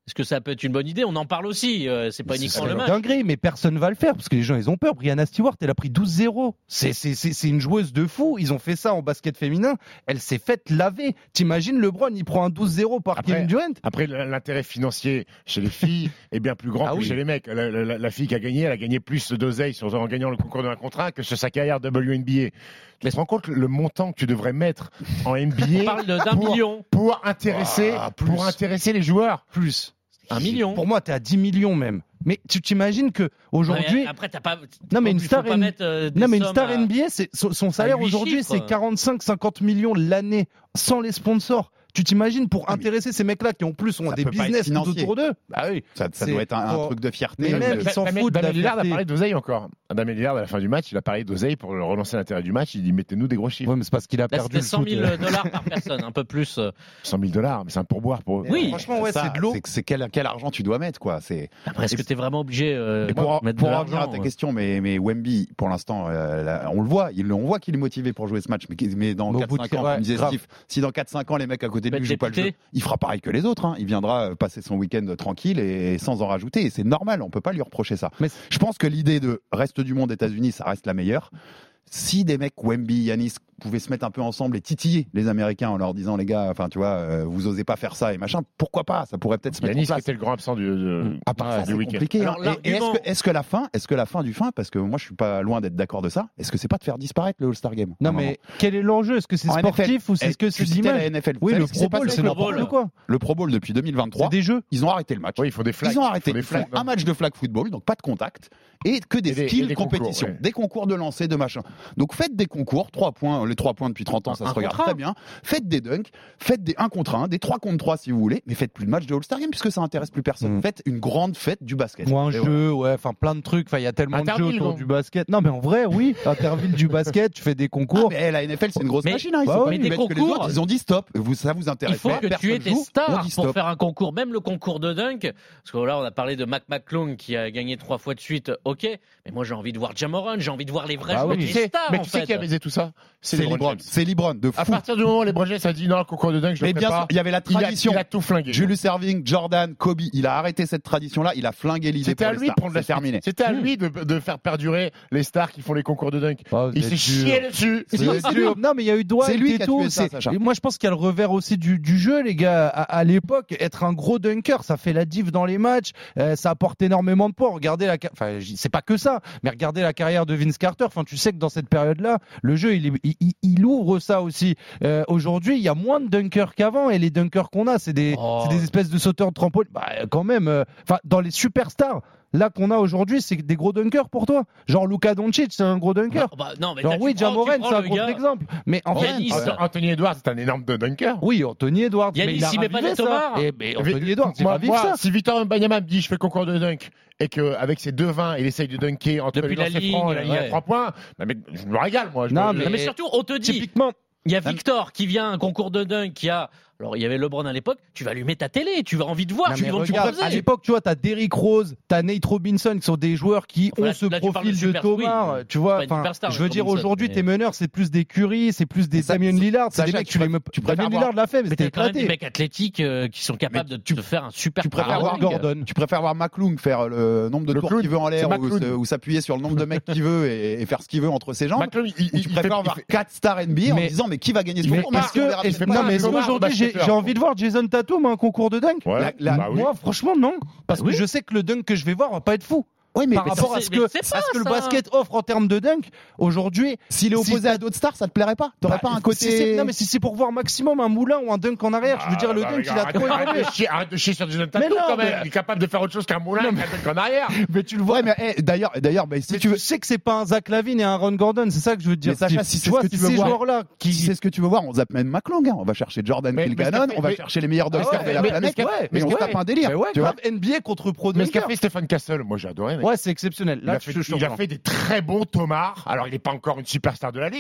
D: Est-ce que ça peut être une bonne idée? On en parle aussi. Euh, c'est pas uniquement le match.
A: C'est dinguerie, mais personne va le faire parce que les gens ils ont peur. Brianna Stewart, elle a pris douze zéro. C'est, c'est, c'est, c'est une joueuse de fou. Ils ont fait ça en basket féminin. Elle s'est faite laver. T'imagines LeBron, il prend un douze zéro par
E: Après-
A: Kevin Durant.
E: Après, l'intérêt financier chez les filles est bien plus grand
A: Ah
E: que
A: oui.
E: chez les mecs. La, la- la fille qui a gagné, elle a gagné plus d'oseille sur, en gagnant le concours de un contre un que sur sa carrière W N B A. Tu te rends compte le montant que tu devrais mettre en N B A
D: On parle de- d'un
E: pour,
D: million.
E: pour intéresser,
A: Ah, plus.
E: pour intéresser les joueurs.
A: Plus.
D: Un million.
A: Pour moi, t'es à dix millions même. Mais tu t'imagines que aujourd'hui.
D: Ouais, après, t'as pas.
A: Non, mais une
D: il faut
A: star,
D: pas
A: N-
D: mettre, euh, des
A: non, mais une
D: sommes
A: star
D: à-
A: N B A, c'est, son, son salaire
D: huit
A: aujourd'hui,
D: chiffres.
A: c'est quarante-cinq cinquante millions l'année sans les sponsors. Tu t'imagines pour intéresser ces mecs-là qui en plus ont
F: Ça
A: des
F: peut pas être
A: business tout
F: financier.
A: autour d'eux. Bah oui.
F: Ça, ça
A: C'est
F: doit être un, un
A: pour-
F: truc de fierté.
A: Mais même,
F: de-
A: ils s'en
E: Damien-
A: foutent de la
E: Damien Lillard a
A: fierté.
E: parlé d'oseille encore. Damien Lillard, à la fin du match, il a parlé d'oseille pour relancer l'intérêt du match. Il dit mettez-nous des gros chiffres.
A: Ouais, mais c'est parce qu'il a
D: Là,
A: perdu
D: c'était
A: le
D: cent
A: foot.
D: mille dollars par personne, un peu plus. euh.
E: cent mille dollars, mais c'est un pourboire pour eux.
D: Oui.
A: Franchement, ouais,
F: ça,
A: c'est de l'eau.
F: c'est- C'est quel, quel argent tu dois mettre, quoi. C'est.
D: Après, est-ce que t'es vraiment obligé euh,
F: Et pour,
D: de mettre
F: pour
D: de
F: en revenir à
D: l'argent
F: ta
D: euh,
F: question, mais, mais Wemby, pour l'instant, euh, là, on le voit, il, on voit qu'il est motivé pour jouer ce match, mais, qu'il- mais dans
A: Mais au
F: quatre
A: bout de-
F: cinq ans,
A: ouais,
F: comme disait
A: grave.
F: Steve, si dans quatre cinq ans les mecs à côté de
D: Peut
F: lui
D: être
F: jouent pas le jeu,
D: député.
F: il fera pareil que les autres. Hein. Il viendra euh, passer son week-end tranquille et sans en rajouter. Et c'est normal, on peut pas lui reprocher ça.
A: Mais-
F: Je pense que l'idée de reste du monde États-Unis, ça reste la meilleure. Si des mecs, Wemby, Yanis, pouvaient se mettre un peu ensemble et titiller les Américains en leur disant, les gars, enfin, tu vois, euh, vous osez pas faire ça et machin, pourquoi pas? Ça pourrait peut-être se mettre en
E: Yanis qui
F: place.
E: était le grand absent du, de-
F: Ah, parfois,
E: du
F: c'est
E: week-end.
F: compliqué.
D: Alors,
F: hein. Et- et est-ce
D: l'argument-
F: que, est-ce que la fin, est-ce que la fin du fin, parce que moi je suis pas loin d'être d'accord de ça, est-ce que c'est pas de faire disparaître le All-Star Game?
A: Non,
F: à un
A: mais
F: moment
A: quel est l'enjeu? Est-ce que c'est
F: En N F L,
A: sportif ou c'est ce que
F: tu
A: c'est
F: citais la
A: l'image?
F: N F L.
A: Oui,
F: Vous
A: le
F: savez ce qui s'est
A: Pro Bowl,
F: passé
A: c'est
F: avec le
A: n'importe
F: Pro Bowl
A: quoi.
F: Le Pro Bowl depuis deux mille vingt-trois,
A: C'est des jeux.
F: ils ont arrêté le match.
E: Oui, il faut des flags.
F: Ils ont
E: il
F: arrêté
E: faut des
F: ils font
E: flags,
F: un
E: non.
F: match de flag football, donc pas de contact, et que des
E: Et des- et
F: skills
E: des concours,
F: compétitions,
E: ouais.
F: des concours de lancer, de machin. Donc faites des concours, trois points, les trois points depuis trente ans, ça
D: Un
F: se regarde
D: contre un.
F: très bien. Faites des dunks, faites des un contre un, des trois contre trois si vous voulez, mais faites plus de match de All-Star Game puisque ça intéresse plus personne.
A: Mm.
F: Faites une grande fête du basket.
A: Ou un
F: Et
A: jeu, ouais, enfin plein de trucs. Enfin, il y a tellement de jeux
E: Interville,
A: autour
E: non
A: du basket. Non, mais en vrai, oui. Interville du basket, tu fais des
F: Ah,
A: concours.
F: mais la N F L, c'est une grosse
D: Mais-
F: machine. Hein. Ils
A: bah
F: sont
A: ouais,
F: pas
D: mais
F: plus
D: des
F: bêtes que les
D: concours-
F: autres. Ils ont dit stop. Vous, ça vous intéresse
D: Il faut
F: pas,
D: que tu
F: personne
D: aies des
F: joue, on
D: stars
F: dit
D: pour
F: stop.
D: faire un concours, même le concours de dunk. Parce que là, on a parlé de Mac McClung qui a gagné trois fois de suite. Ok, mais moi j'ai envie de voir Jamoran, j'ai envie de voir les vrais
A: Ah
D: joueurs,
A: oui.
D: des
E: Tu sais-
D: stars
E: mais
D: en
E: tu sais
D: fait.
E: qui a baisé tout ça?
F: C'est
E: LeBron
F: LeBron.
E: James.
F: C'est LeBron de fou.
E: À partir du moment où les James a dit non, le concours de dunk, je le
F: Mais
E: fais
F: bien
E: pas.
F: sûr, il y avait la
E: il a-
F: tradition.
E: Il a, tout flingué.
F: Julius Erving, Jordan, Kobe, il a arrêté cette tradition-là, il a flingué l'idée
E: C'était
F: pour
E: à
F: les
E: lui de
F: stars.
E: prendre la
F: C'est terminé.
E: C'était à lui de, de faire perdurer les stars qui font les concours de dunk.
A: Oh, vous
E: Il
A: êtes
E: s'est chié
A: dur.
E: dessus.
A: C'est
F: C'est
A: c'est
F: lui.
A: lui. Non, mais il y a eu Dwight
F: C'est lui
A: et
F: qui a
A: tout.
F: tué ça,
A: C'est-
F: Sacha.
A: et moi, je pense qu'il y a le revers aussi du, du jeu, les gars. À, à l'époque, être un gros dunker, ça fait la diff dans les matchs. Euh, ça apporte énormément de poids. Regardez la, ca- enfin, j- c'est pas que ça, mais regardez la carrière de Vince Carter. Enfin, tu sais que dans cette période-là, le jeu, il, est- il, il- il ouvre ça aussi. Euh, aujourd'hui, il y a moins de dunkers qu'avant, et les dunkers qu'on a, c'est des,
D: Oh.
A: c'est des espèces de sauteurs de trampoline. Bah, quand même. euh, Enfin, dans les superstars. Là qu'on a aujourd'hui, c'est des gros dunkers pour toi. Genre Luka Doncic, c'est un gros dunker.
D: Bah, bah, non, mais
A: Genre
D: là, tu
A: oui,
D: prends- tu
A: Jamoran,
D: prends
A: c'est un
D: le
A: gros
D: gars-
A: exemple. Mais en fait,
D: Yanis,
A: euh,
E: Anthony Edwards, c'est un énorme dunker.
A: oui, Anthony Edwards.
D: Yanis,
A: mais il a
D: il met pas
A: ravivé
D: des
A: ça.
D: tomards.
A: Et, mais Anthony Edwards, c'est
E: moi,
A: pas vivre
E: moi,
A: ça.
E: si Victor Wembanyama me dit je fais concours de dunk et qu'avec ses deux vingt, il essaye de dunker entre
D: Depuis
E: les
D: la
E: lancers
D: ligne,
E: francs et la ligne à
D: ouais.
E: trois points, bah, mais je me régale, moi. Je
A: Non,
E: me-
A: mais-
D: Non, mais surtout, on te dit,
A: Typiquement,
D: il y a Victor qui vient à un concours de dunk, qui a, alors il y avait LeBron à l'époque, tu vas allumer ta télé, tu as envie de voir,
A: non,
D: tu
A: mais
D: vas tu
A: regarde,
D: vas
A: à l'époque, tu vois, t'as Derrick Rose, t'as Nate Robinson, qui sont des joueurs qui
D: Là,
A: ont ce
D: là, tu parles
A: profil
D: de
A: de
D: super-
A: Thomas.
D: oui,
A: tu vois,
D: pas une
A: enfin,
D: superstar,
A: je veux
D: Nate
A: dire,
D: Robinson,
A: aujourd'hui,
D: mais-
A: tes meneurs, c'est plus des Curry, c'est plus des
F: Ça-
A: Damian Lillard, c'est des
F: Sacha,
A: mecs,
F: tu
A: tu les
F: préfères-
A: me...
F: tu préfères
A: Damian
F: voir-
A: Lillard l'a fait, mais
D: Mais
A: c'était
D: t'as quand même des
A: éclaté.
D: mecs athlétiques euh, qui sont capables de te faire un super
F: Tu préfères
D: parade.
F: voir
A: Gordon.
F: Tu préfères voir McClung faire le nombre de
E: Le
F: tours
E: clown,
F: qu'il veut en l'air
E: c'est
F: ou,
E: McClung.
F: se- ou s'appuyer sur le nombre de mecs qu'il veut et, et faire ce qu'il veut entre ses jambes.
E: McClung, il,
F: Ou
E: il-
F: tu
E: il
F: préfères
E: fait-
F: voir
E: il fait-
F: quatre stars N B A en
A: Mais-
F: disant mais qui va gagner ce
A: Mais
F: concours?
A: est-ce que,
F: On verra
A: est-ce-
F: peut-être
A: non,
F: pas.
A: mais est-ce
E: Thomas,
A: qu'aujourd'hui, j'ai
E: basketteur.
A: j'ai envie de voir Jason Tatum à un concours de dunk?
E: Ouais,
F: La- la-
E: bah oui.
A: Moi, franchement, non. Parce que je sais que le dunk que je vais voir va pas être fou.
F: Oui, mais
A: Par
F: mais
A: rapport
F: ça,
A: à ce
D: mais
A: que,
D: c'est
A: à
D: pas
A: ce que le
D: ça.
A: basket offre en termes de dunk, aujourd'hui,
F: s'il est
A: si
F: opposé
A: t'as-
F: à d'autres stars, ça te plairait pas? T'aurais
A: Bah,
F: pas un
A: si
F: côté.
A: c'est- non, mais si c'est pour voir maximum un moulin ou un dunk en arrière, je veux dire, le
E: Ah, bah,
A: dunk, il a
E: arrête-
A: trop
E: arrête
A: évolué.
E: de chier- Arrête de chier sur Jason
A: Mais
E: Tatum
A: non,
E: quand même.
A: mais-
E: Il est capable de faire autre chose qu'un moulin avec un dunk en arrière.
A: Mais tu le vois.
F: Ouais, mais eh, d'ailleurs, d'ailleurs, bah, si
A: Mais
F: tu veux.
A: sais que c'est pas un Zach Lavine et un Ron Gordon, c'est ça que je veux te dire.
F: Mais Sacha,
A: Steve.
F: si c'est
A: tu vois,
F: ce que tu
A: c'est
F: veux
A: ces
F: voir-
A: joueurs-là qui.
F: Si c'est ce que tu veux voir, on zappe même McClung, hein. On va chercher Jordan
E: Mais- mais
F: Kilgannon,
E: ce qu'a fait-
F: on va
E: mais-
F: chercher les meilleurs
A: Ah
F: dunkers
A: ouais,
F: de la
A: mais-
F: planète.
A: mais-
F: Ouais,
A: mais
F: et on
A: ouais.
F: se tape un délire.
A: Mais ouais,
F: tu vois.
A: grave, N B A contre pro
E: Mais ce qu'a
A: dunker.
E: fait Stephen Castle, moi j'ai adoré. mec.
A: Ouais, c'est exceptionnel.
E: Il
A: Là,
E: a
A: je
E: fait,
A: je te
E: il a
A: rejoins.
E: fait des très bons tomards. Alors, il n'est pas encore une superstar de la ligue,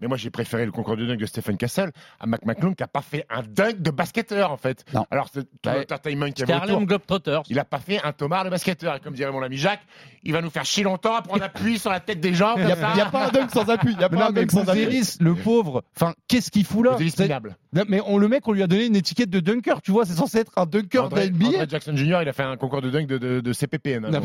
E: mais moi j'ai préféré le concours de dunk de Stephen Castle à Mac McClung qui a pas fait un dunk de basketteur en fait.
F: Non.
E: Alors c'est tout
D: Ouais.
E: l'entertainment qui
D: C'était
E: avait
D: Harlem
E: autour.
D: Globetrotters.
E: Il a pas fait un tomard de basketteur. Et comme dirait mon ami Jacques, il va nous faire chier longtemps à prendre appui sur la tête des gens.
F: Il n'y a,
E: comme ça.
F: y a pas un dunk sans appui. Il y a
A: Mais
F: pas
A: non,
F: un
A: mais
F: dunk sans appui.
A: Bouzeris, le pauvre, enfin, qu'est-ce qu'il fout là?
E: Bouzeris,
A: C'est-
E: minable.
A: Non, mais on, le mec, on lui a donné une étiquette de dunker, tu vois, c'est censé être un dunker de
E: André,
A: N B A.
E: André Jackson Junior, il a fait un concours de dunk de, de, de C P P N. hein,
A: Non.
E: donc.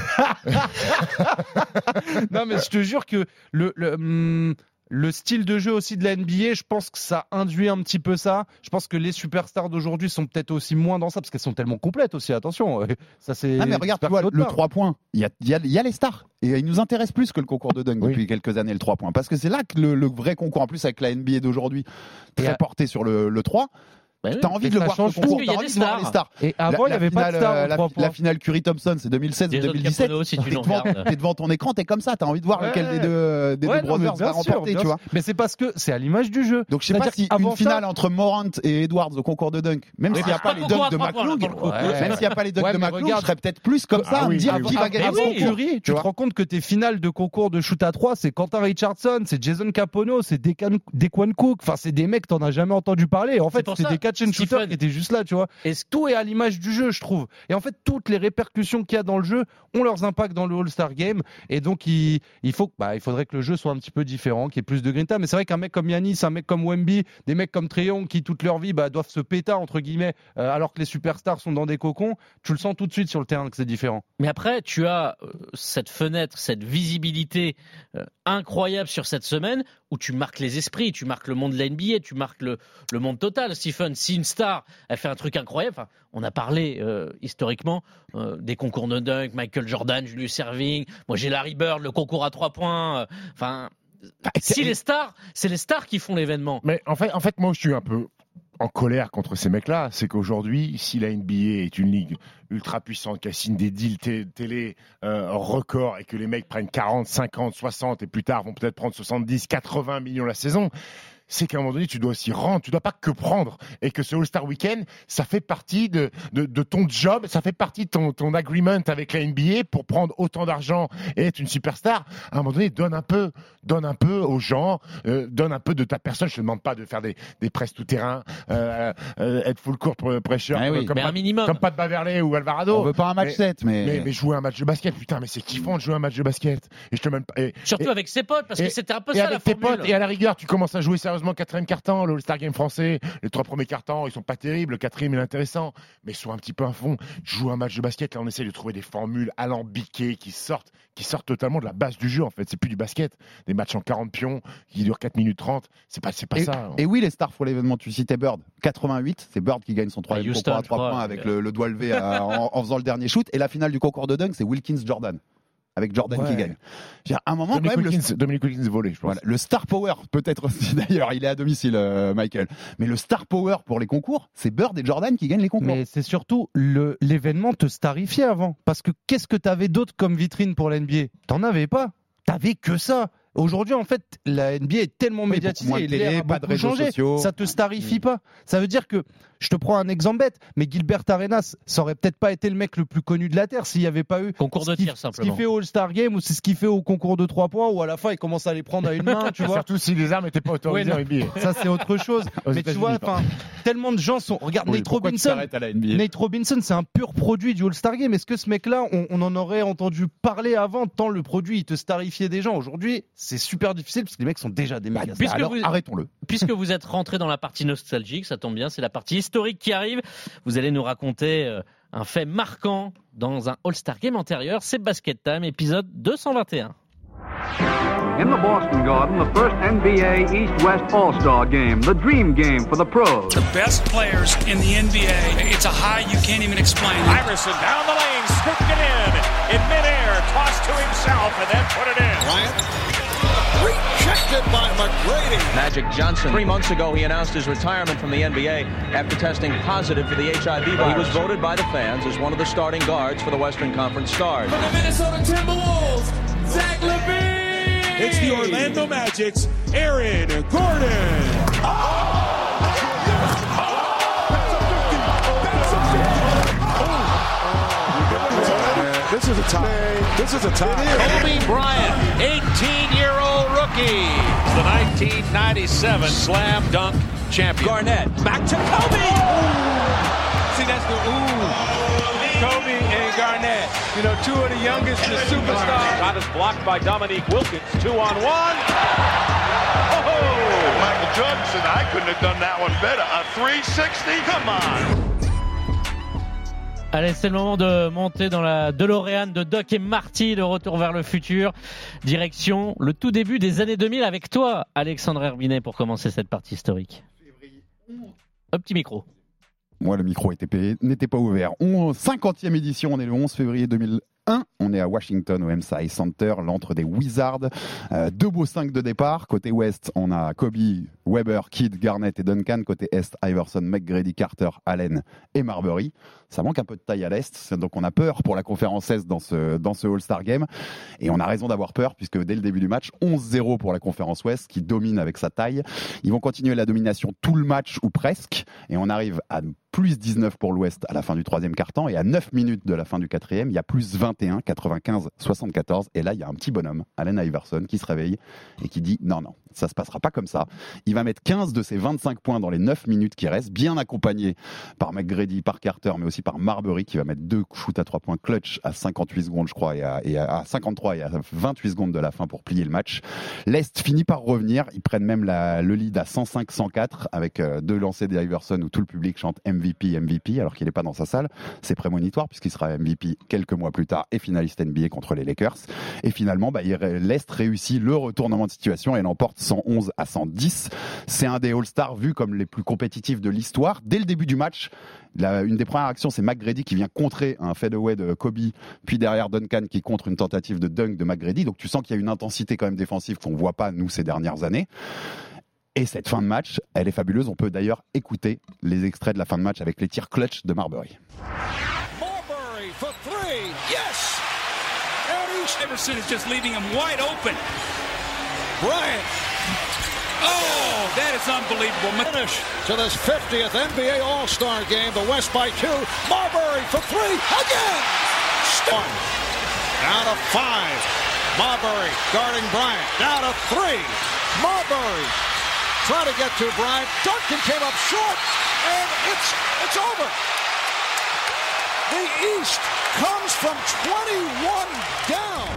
A: Non, mais je te jure que le, le, hum, le style de jeu aussi de la N B A, je pense que ça induit un petit peu ça. Je pense que les superstars d'aujourd'hui sont peut-être aussi moins dans ça parce qu'elles sont tellement complètes aussi. Attention, ça c'est.
F: Ah mais regarde, tu vois, le trois points, il y a, il y, a, il y a les stars. Et il nous intéresse plus que le concours de dunk
E: Oui.
F: depuis quelques années, le trois points. Parce que c'est là que le, le vrai concours, en plus avec la N B A d'aujourd'hui, très
A: Et à-
F: porté sur le, le trois,
D: Bah oui.
F: t'as envie
A: Et
F: de le
A: ça
F: voir,
A: change
F: le concours,
D: tout.
F: t'as
D: Il y a
F: envie
D: des
F: de voir
D: stars.
F: les stars.
A: Et avant, il n'y avait pas de
F: finale,
A: star.
F: euh,
A: au
F: la,
A: trois points.
F: la finale Curry-Thompson, c'est deux mille seize ou
D: Jason
F: deux mille dix-sept.
D: Capono, si tu
F: T'es
D: nous
F: devant,
D: regardes.
F: t'es devant ton écran, t'es comme ça, t'as envie de voir
A: Ouais.
F: lequel des deux, des
A: Ouais,
F: deux
A: non, mais
F: brothers
A: bien
F: va
A: sûr,
F: remporter,
A: bien
F: tu vois.
A: sûr. Mais c'est parce que c'est à l'image du jeu.
F: Donc je sais pas
A: C'est-à-dire
F: si
A: qu'avant
F: une finale
A: ça-
F: entre Morant et Edwards au concours de dunk, même
D: Oui,
F: s'il n'y a
D: bah,
F: pas
D: pas
F: les
D: concours
F: dunks
D: à
F: de
D: trois points, là,
F: McClung,
D: pour le coup.
A: Ouais.
F: même s'il n'y a pas les dunks
A: Ouais,
F: de
A: mais
F: McClung,
A: regarde-
F: je serais peut-être plus comme ça
E: Ah
F: à me
E: oui,
F: dire
E: oui,
F: qui
E: oui.
F: va gagner
A: Avant
F: ce concours.
A: Curry, tu te
F: vois.
A: rends compte que tes finales de concours de shoot à trois, c'est Quentin Richardson, c'est Jason Capono, c'est Decan- Dequan Cook. Enfin, c'est des mecs, t'en as jamais entendu parler. En
D: C'est
A: fait,
D: pour
A: c'est
D: ça,
A: des catch and shooters
D: Stephen.
A: qui étaient juste là, tu vois. Et tout est à l'image du jeu, je trouve. Et en fait, toutes les répercussions qu'il y a dans le jeu ont leurs impacts dans le All-Star Game. Et donc, il, il faut, bah, il faudrait que le jeu soit un petit peu différent, qu'il y ait plus de grinta. Mais c'est vrai qu'un mec comme Giannis, un mec comme Wemby, des mecs comme Trae Young qui toute leur vie bah, doivent se péter entre guillemets, euh, alors que les superstars sont dans des cocons, tu le sens tout de suite sur le terrain que c'est différent.
D: Mais après, tu as euh, cette fenêtre, cette visibilité euh, incroyable sur cette semaine où tu marques les esprits, tu marques le monde de la N B A, tu marques le, le monde total. Stephen, si une star, elle fait un truc incroyable, enfin, on a parlé euh, historiquement euh, des concours de dunk, Michael Jordan, Julius Erving, moi j'ai Larry Bird, le concours à trois points, euh, enfin, si les stars, c'est les stars qui font l'événement.
E: Mais en fait, en fait, moi, je suis un peu en colère contre ces mecs-là. C'est qu'aujourd'hui, si la N B A est une ligue ultra puissante, qui signe des deals t- télé euh, records et que les mecs prennent quarante, cinquante, soixante et plus tard vont peut-être prendre soixante-dix, quatre-vingts millions la saison, c'est qu'à un moment donné, tu dois aussi rendre, tu dois pas que prendre. Et que ce All-Star Weekend, ça fait partie de, de, de ton job, ça fait partie de ton, ton agreement avec la N B A pour prendre autant d'argent et être une superstar. À un moment donné, donne un peu, donne un peu aux gens, euh, donne un peu de ta personne. Je te demande pas de faire des, des presses tout-terrain, euh, euh, être full court pressure,
F: Ah oui,
E: comme,
D: mais un
E: pas,
D: minimum.
E: comme pas de Baverley ou Alvarado.
F: On veut pas un match set, mais...
E: Mais, mais jouer un match de basket, putain, mais c'est kiffant de jouer un match de basket. Et je te même pas. et-
D: Surtout
E: et-
D: avec ses potes, parce
E: et-
D: que c'était un peu
E: et
D: ça
E: avec
D: la
E: tes
D: formule.
E: potes, et à la rigueur, tu commences à jouer sérieusement quatrième quart-temps, le All-Star Game français, les trois premiers quart-temps, ils sont pas terribles, le quatrième il est intéressant, mais sois un petit peu à fond. Joue un match de basket, là on essaie de trouver des formules alambiquées qui sortent, qui sortent totalement de la base du jeu en fait. C'est plus du basket, des matchs en quarante pions qui durent quatre minutes trente, c'est pas, c'est pas
F: et,
E: ça.
F: et oui, les stars pour l'événement, tu citais Bird. quatre-vingt-huit, c'est Bird qui gagne son troisième
D: Houston,
F: concours à
D: je
F: trois
D: crois,
F: points
D: mais-
F: avec le, le doigt levé à- en, en faisant le dernier shoot. Et la finale du concours de dunk, c'est Wilkins-Jordan. Avec Jordan
E: Ouais.
F: qui gagne. J'ai un moment,
E: Dominique
F: quand même, le,
E: Wilkins, Dominique Wilkins volé, je pense.
F: voilà, le star power, peut-être aussi d'ailleurs, il est à domicile, euh, Michael. Mais le star power pour les concours, c'est Bird et Jordan qui gagnent les concours.
A: Mais c'est surtout le, l'événement te starifiait avant. Parce que qu'est-ce que t'avais d'autre comme vitrine pour la N B A? T'en avais pas. T'avais que ça. Aujourd'hui, en fait, la N B A est tellement
F: Oui,
A: médiatisée,
F: beaucoup moins de
A: et
F: télé,
A: l'ère a
F: pas de
A: beaucoup
F: réseaux
A: changé.
F: sociaux.
A: Ça te starifie pas. Ça veut dire que, je te prends un exemple bête, mais Gilbert Arenas, ça aurait peut-être pas été le mec le plus connu de la Terre s'il n'y avait pas eu
D: Concours de
A: ce qu'il-
D: tir,
A: ce
D: simplement.
A: qu'il fait au All-Star Game, ou c'est ce qu'il fait au concours de trois points, où à la fin, il commence à les prendre à une main, tu
E: Et
A: vois.
E: surtout si les armes n'étaient pas autorisées
A: Ouais,
E: en N B A.
A: Ça, c'est autre chose.
E: Aux
A: Mais tu
E: États-Unis,
A: vois,
E: pardon.
A: enfin, tellement de gens sont. Regarde,
F: Oui,
A: Nate
F: pourquoi tu
A: Robinson.
F: t'arrêtes à la N B A?
A: Nate Robinson, c'est un pur produit du All-Star Game. Est-ce que ce mec-là, on, on en aurait entendu parler avant, tant le produit, il te starifiait des gens? Aujourd'hui, c'est super difficile parce que les mecs sont déjà des méga stars.
D: puisque
F: Alors,
D: vous-
F: arrêtons-le.
D: Puisque vous êtes rentré dans la partie nostalgique, ça tombe bien, c'est la partie historique qui arrive. Vous allez nous raconter euh, un fait marquant dans un All-Star Game antérieur. C'est Basket Time, épisode deux cent vingt et un.
O: In the Boston Garden, the first N B A East-West All-Star Game, the dream game for the pros.
P: The best players in the N B A. It's a high you can't even explain.
B: Iverson down the lane, scooped it in, in midair, tossed to himself, and then put it in.
Q: Bryant, rejected by McGrady.
R: Magic Johnson. Three months ago, he announced his retirement from the N B A after testing positive for the H I V virus. He was voted by the fans as one of the starting guards for the Western Conference Stars.
S: From the Minnesota Timberwolves, Zach LaVine.
T: It's the Orlando Magic's Aaron Gordon.
H: This is a tie. This is a tie.
B: Kobe Bryant, eighteen-year-old rookie. The nineteen ninety-seven Slam Dunk champion. Garnett, back to Kobe.
J: See, that's the ooh. Kobe and Garnett. You know, two of the youngest, the superstars.
B: Shot is blocked by Dominique Wilkins. Two on one.
H: Oh, Michael Jordan said, I couldn't have done that one better. A three sixty, come on.
D: Allez, c'est le moment de monter dans la DeLorean de Doc et Marty, de retour vers le futur. Direction le tout début des années deux mille avec toi, Alexandre Herbinet, pour commencer cette partie historique. Un petit micro.
F: Moi, le micro était payé, n'était pas ouvert. On, cinquantième édition, on est le onze février deux mille un. On est à Washington, au M S I Center, l'antre des Wizards. Euh, deux beaux cinq de départ. Côté ouest, on a Kobe, Weber, Kidd, Garnett et Duncan. Côté est, Iverson, McGrady, Carter, Allen et Marbury. Ça manque un peu de taille à l'est, donc on a peur pour la conférence Est dans ce, dans ce All-Star Game. Et on a raison d'avoir peur, puisque dès le début du match, onze zéro pour la conférence Ouest, qui domine avec sa taille. Ils vont continuer la domination tout le match, ou presque. Et on arrive à plus dix-neuf pour l'Ouest à la fin du troisième quart-temps. Et à neuf minutes de la fin du quatrième, il y a plus vingt et un, quatre-vingt-quinze, soixante-quatorze. Et là, il y a un petit bonhomme, Allen Iverson, qui se réveille et qui dit non, non, ça se passera pas comme ça. Il va mettre quinze de ses vingt-cinq points dans les neuf minutes qui restent, bien accompagné par McGrady, par Carter, mais aussi par Marbury, qui va mettre deux shoots à trois points clutch à cinquante-huit secondes, je crois, et à, et à cinquante-trois et à vingt-huit secondes de la fin pour plier le match. L'Est finit par revenir. Ils prennent même la, le lead à cent cinq cent quatre avec euh, deux lancers d'Iverson où tout le public chante M V P, M V P, alors qu'il n'est pas dans sa salle. C'est prémonitoire puisqu'il sera M V P quelques mois plus tard et finaliste N B A contre les Lakers. Et finalement, bah, l'Est réussit le retournement de situation et l'emporte cent onze à cent dix. C'est un des All-Stars vus comme les plus compétitifs de l'histoire. Dès le début du match, la, une des premières actions, c'est McGrady qui vient contrer un fadeaway de Kobe, puis derrière Duncan qui contre une tentative de dunk de McGrady. Donc tu sens qu'il y a une intensité quand même défensive qu'on ne voit pas, nous, ces dernières années. Et cette fin de match, elle est fabuleuse. On peut d'ailleurs écouter les extraits de la fin de match avec les tirs clutch de Marbury.
S: Marbury for three. Yes! And Iverson is just leaving him wide open. Bryant. Oh, that is unbelievable.
Q: Finish to this fiftieth N B A All-Star game. The West by two. Marbury for three. Again! One. Down to five. Marbury guarding Bryant. Down to three. Marbury trying to get to Bryant. Duncan came up short, and it's it's over. The East comes from twenty-one down.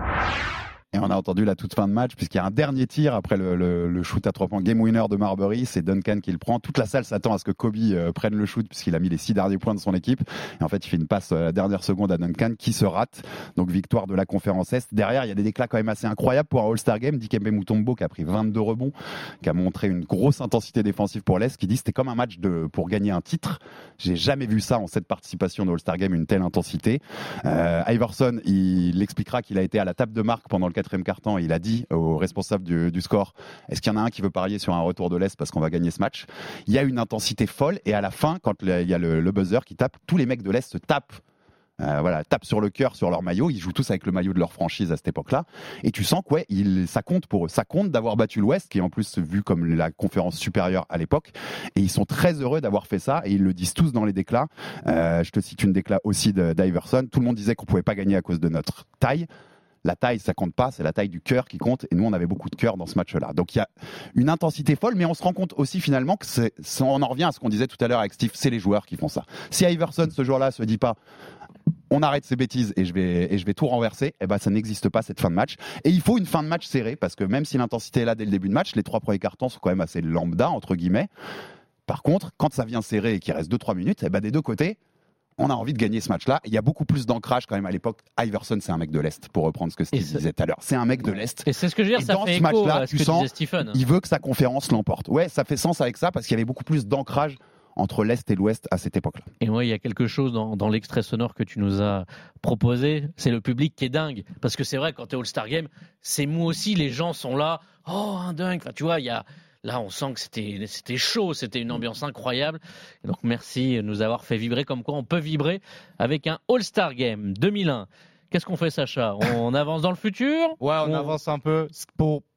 F: Et on a entendu la toute fin de match, puisqu'il y a un dernier tir après le, le, le shoot à trois points game winner de Marbury. C'est Duncan qui le prend. Toute la salle s'attend à ce que Kobe euh, prenne le shoot, puisqu'il a mis les six derniers points de son équipe. Et en fait, il fait une passe à la dernière seconde à Duncan qui se rate. Donc, victoire de la conférence Est. Derrière, il y a des déclats quand même assez incroyables pour un All-Star Game. Dikembe Mutombo qui a pris vingt-deux rebonds, qui a montré une grosse intensité défensive pour l'Est, qui dit c'était comme un match de, pour gagner un titre. J'ai jamais vu ça en cette participation de All-Star Game, une telle intensité. Euh, Iverson, il expliquera qu'il a été à la table de marque pendant le quatrième quart-temps. Il a dit au responsable du, du score, est-ce qu'il y en a un qui veut parier sur un retour de l'Est parce qu'on va gagner ce match? Il y a une intensité folle et à la fin, quand le, il y a le, le buzzer qui tape, tous les mecs de l'Est se tapent. Euh, voilà, tapent sur le cœur, sur leur maillot. Ils jouent tous avec le maillot de leur franchise à cette époque-là. Et tu sens que ouais, il, ça compte pour eux. Ça compte d'avoir battu l'Ouest, qui est en plus vu comme la conférence supérieure à l'époque. Et ils sont très heureux d'avoir fait ça. Et ils le disent tous dans les déclats. Euh, je te cite une déclat aussi de, d'Iverson. Tout le monde disait qu'on pouvait pas gagner à cause de notre taille. La taille, ça compte pas, c'est la taille du cœur qui compte. Et nous, on avait beaucoup de cœur dans ce match-là. Donc il y a une intensité folle, mais on se rend compte aussi finalement que c'est, on en revient à ce qu'on disait tout à l'heure avec Steve, c'est les joueurs qui font ça. Si Iverson, ce jour-là, se dit pas, on arrête ces bêtises et je vais, et je vais tout renverser, eh ben ça n'existe pas cette fin de match. Et il faut une fin de match serrée, parce que même si l'intensité est là dès le début de match, les trois premiers cartons sont quand même assez lambda, entre guillemets. Par contre, quand ça vient serré et qu'il reste deux trois minutes, eh ben des deux côtés, on a envie de gagner ce match-là. Il y a beaucoup plus d'ancrage quand même à l'époque. Iverson, c'est un mec de l'Est, pour reprendre ce que Steve disait tout à l'heure. C'est un mec de l'Est.
D: Et c'est ce que je veux dire,
F: et
D: ça
F: dans
D: fait
F: ce
D: écho
F: match-là,
D: à ce
F: tu
D: que
F: sens,
D: disait Stephen.
F: Il veut que sa conférence l'emporte. Ouais, ça fait sens avec ça, parce qu'il y avait beaucoup plus d'ancrage entre l'Est et l'Ouest à cette époque-là.
D: Et moi, il y a quelque chose dans, dans l'extrait sonore que tu nous as proposé, c'est le public qui est dingue. Parce que c'est vrai, quand tu es All-Star Game, c'est mou aussi, les gens sont là, oh, un dingue. Enfin, tu vois, il y a... Là, on sent que c'était, c'était chaud, c'était une ambiance incroyable. Et donc, merci de nous avoir fait vibrer comme quoi on peut vibrer avec un All-Star Game deux mille un. Qu'est-ce qu'on fait, Sacha? On avance dans le futur?
A: Ouais, on, on avance un peu. Pour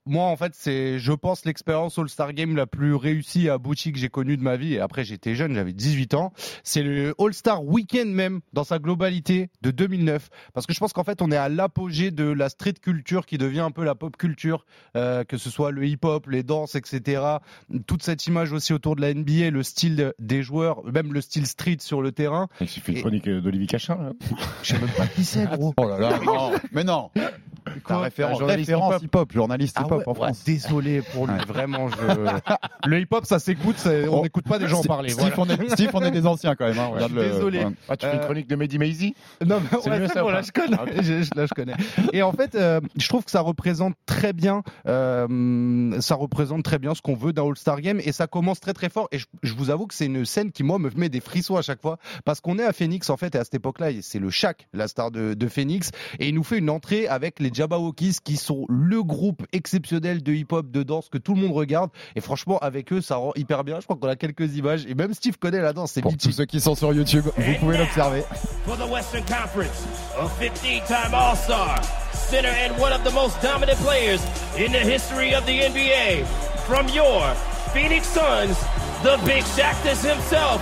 A: moi, en fait, c'est, je pense, l'expérience All-Star Game la plus réussie et aboutie que j'ai connue de ma vie. Et après, j'étais jeune, j'avais dix-huit ans. C'est le All-Star Weekend même, dans sa globalité, de deux mille neuf. Parce que je pense qu'en fait, on est à l'apogée de la street culture qui devient un peu la pop culture, euh, que ce soit le hip-hop, les danses, et cetera. Toute cette image aussi autour de la N B A, le style des joueurs, même le style street sur le terrain.
E: Il suffit de chronique d'Olivier Cachin, là.
A: Je sais même pas qui c'est, gros.
F: Oh là là, non, mais non. Ta référence, référence hip-hop, journaliste hip-hop
A: ah ouais,
F: en France.
A: Ouais, désolé pour lui, ouais. Vraiment. Je... Le hip-hop, ça s'écoute, on n'écoute pas des gens
F: Steve,
A: parler.
F: Steve,
A: voilà.
F: on est, Steve, on est des anciens quand même. Hein, regarde le,
A: désolé.
F: Ouais.
E: Ah, tu fais une chronique de Mehdi Maizi ?
A: Non, mais c'est ouais, mieux ça. Bon, là, je connais. Okay. je, là, je connais. Et en fait, euh, je trouve que ça représente très bien, euh, ça représente très bien ce qu'on veut d'un All-Star Game, et ça commence très très fort. Et je, je vous avoue que c'est une scène qui moi me met des frissons à chaque fois, parce qu'on est à Phoenix en fait, et à cette époque-là, c'est le Shaq, la star de, de Phoenix, et il nous fait une entrée avec les Jabbawockeez qui sont le groupe exceptionnel de hip-hop, de danse que tout le monde regarde. Et franchement, avec eux, ça rend hyper bien. Je crois qu'on a quelques images. Et même Steve connaît la danse. C'est
F: pour
A: mythique.
F: Tous ceux qui sont sur YouTube, vous pouvez l'observer.
B: For the Western Conference, a fifteen-time All-Star, center and one of the most dominant players in the history of the N B A. From your Phoenix Suns, the Big Shaqtus himself,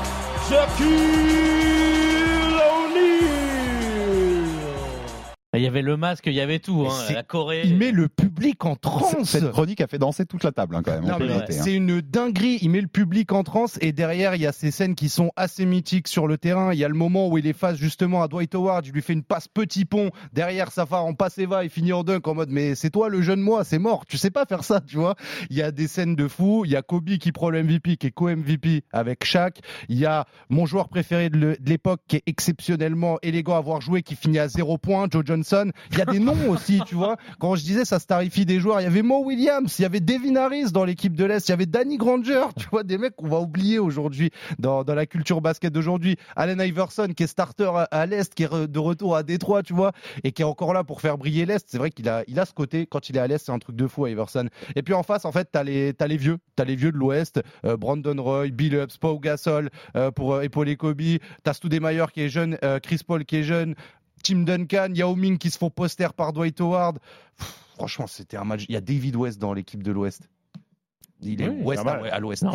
B: Shaquille O'Neal.
D: Il y avait le masque, il y avait tout, hein, la Corée.
A: Il met le public en transe.
F: Cette chronique a fait danser toute la table, hein, quand même.
A: Non, mais
F: noter,
A: c'est
F: hein.
A: une dinguerie. Il met le public en transe, et derrière, il y a ces scènes qui sont assez mythiques sur le terrain. Il y a le moment où il est face justement à Dwight Howard. Il lui fait une passe petit pont. Derrière, ça part en passe et va. Il finit en dunk en mode, mais c'est toi le jeune moi, c'est mort. Tu sais pas faire ça, tu vois. Il y a des scènes de fou. Il y a Kobe qui prend le M V P, qui est co-M V P avec Shaq. Il y a mon joueur préféré de l'époque qui est exceptionnellement élégant à avoir joué, qui finit à zéro point, Joe Johnson. Il y a des noms aussi, tu vois. Quand je disais ça starifie des joueurs, il y avait Mo Williams, il y avait Devin Harris dans l'équipe de l'Est, il y avait Danny Granger, tu vois, des mecs qu'on va oublier aujourd'hui dans, dans la culture basket d'aujourd'hui. Allen Iverson qui est starter à, à l'Est, qui est de retour à Détroit, tu vois, et qui est encore là pour faire briller l'Est. C'est vrai qu'il a, il a ce côté, quand il est à l'Est, c'est un truc de fou, Iverson. Et puis en face, en fait, t'as les, t'as les vieux, t'as les vieux de l'Ouest, euh, Brandon Roy, Bill Ups, Pau Gasol euh, pour euh, épauler Kobe, t'as Stoudemire qui est jeune, euh, Chris Paul qui est jeune, Tim Duncan, Yao Ming qui se font poster par Dwight Howard. Pff, franchement, c'était un match. Il y a David West dans l'équipe de l'Ouest. Il est oui, West à, à l'Ouest.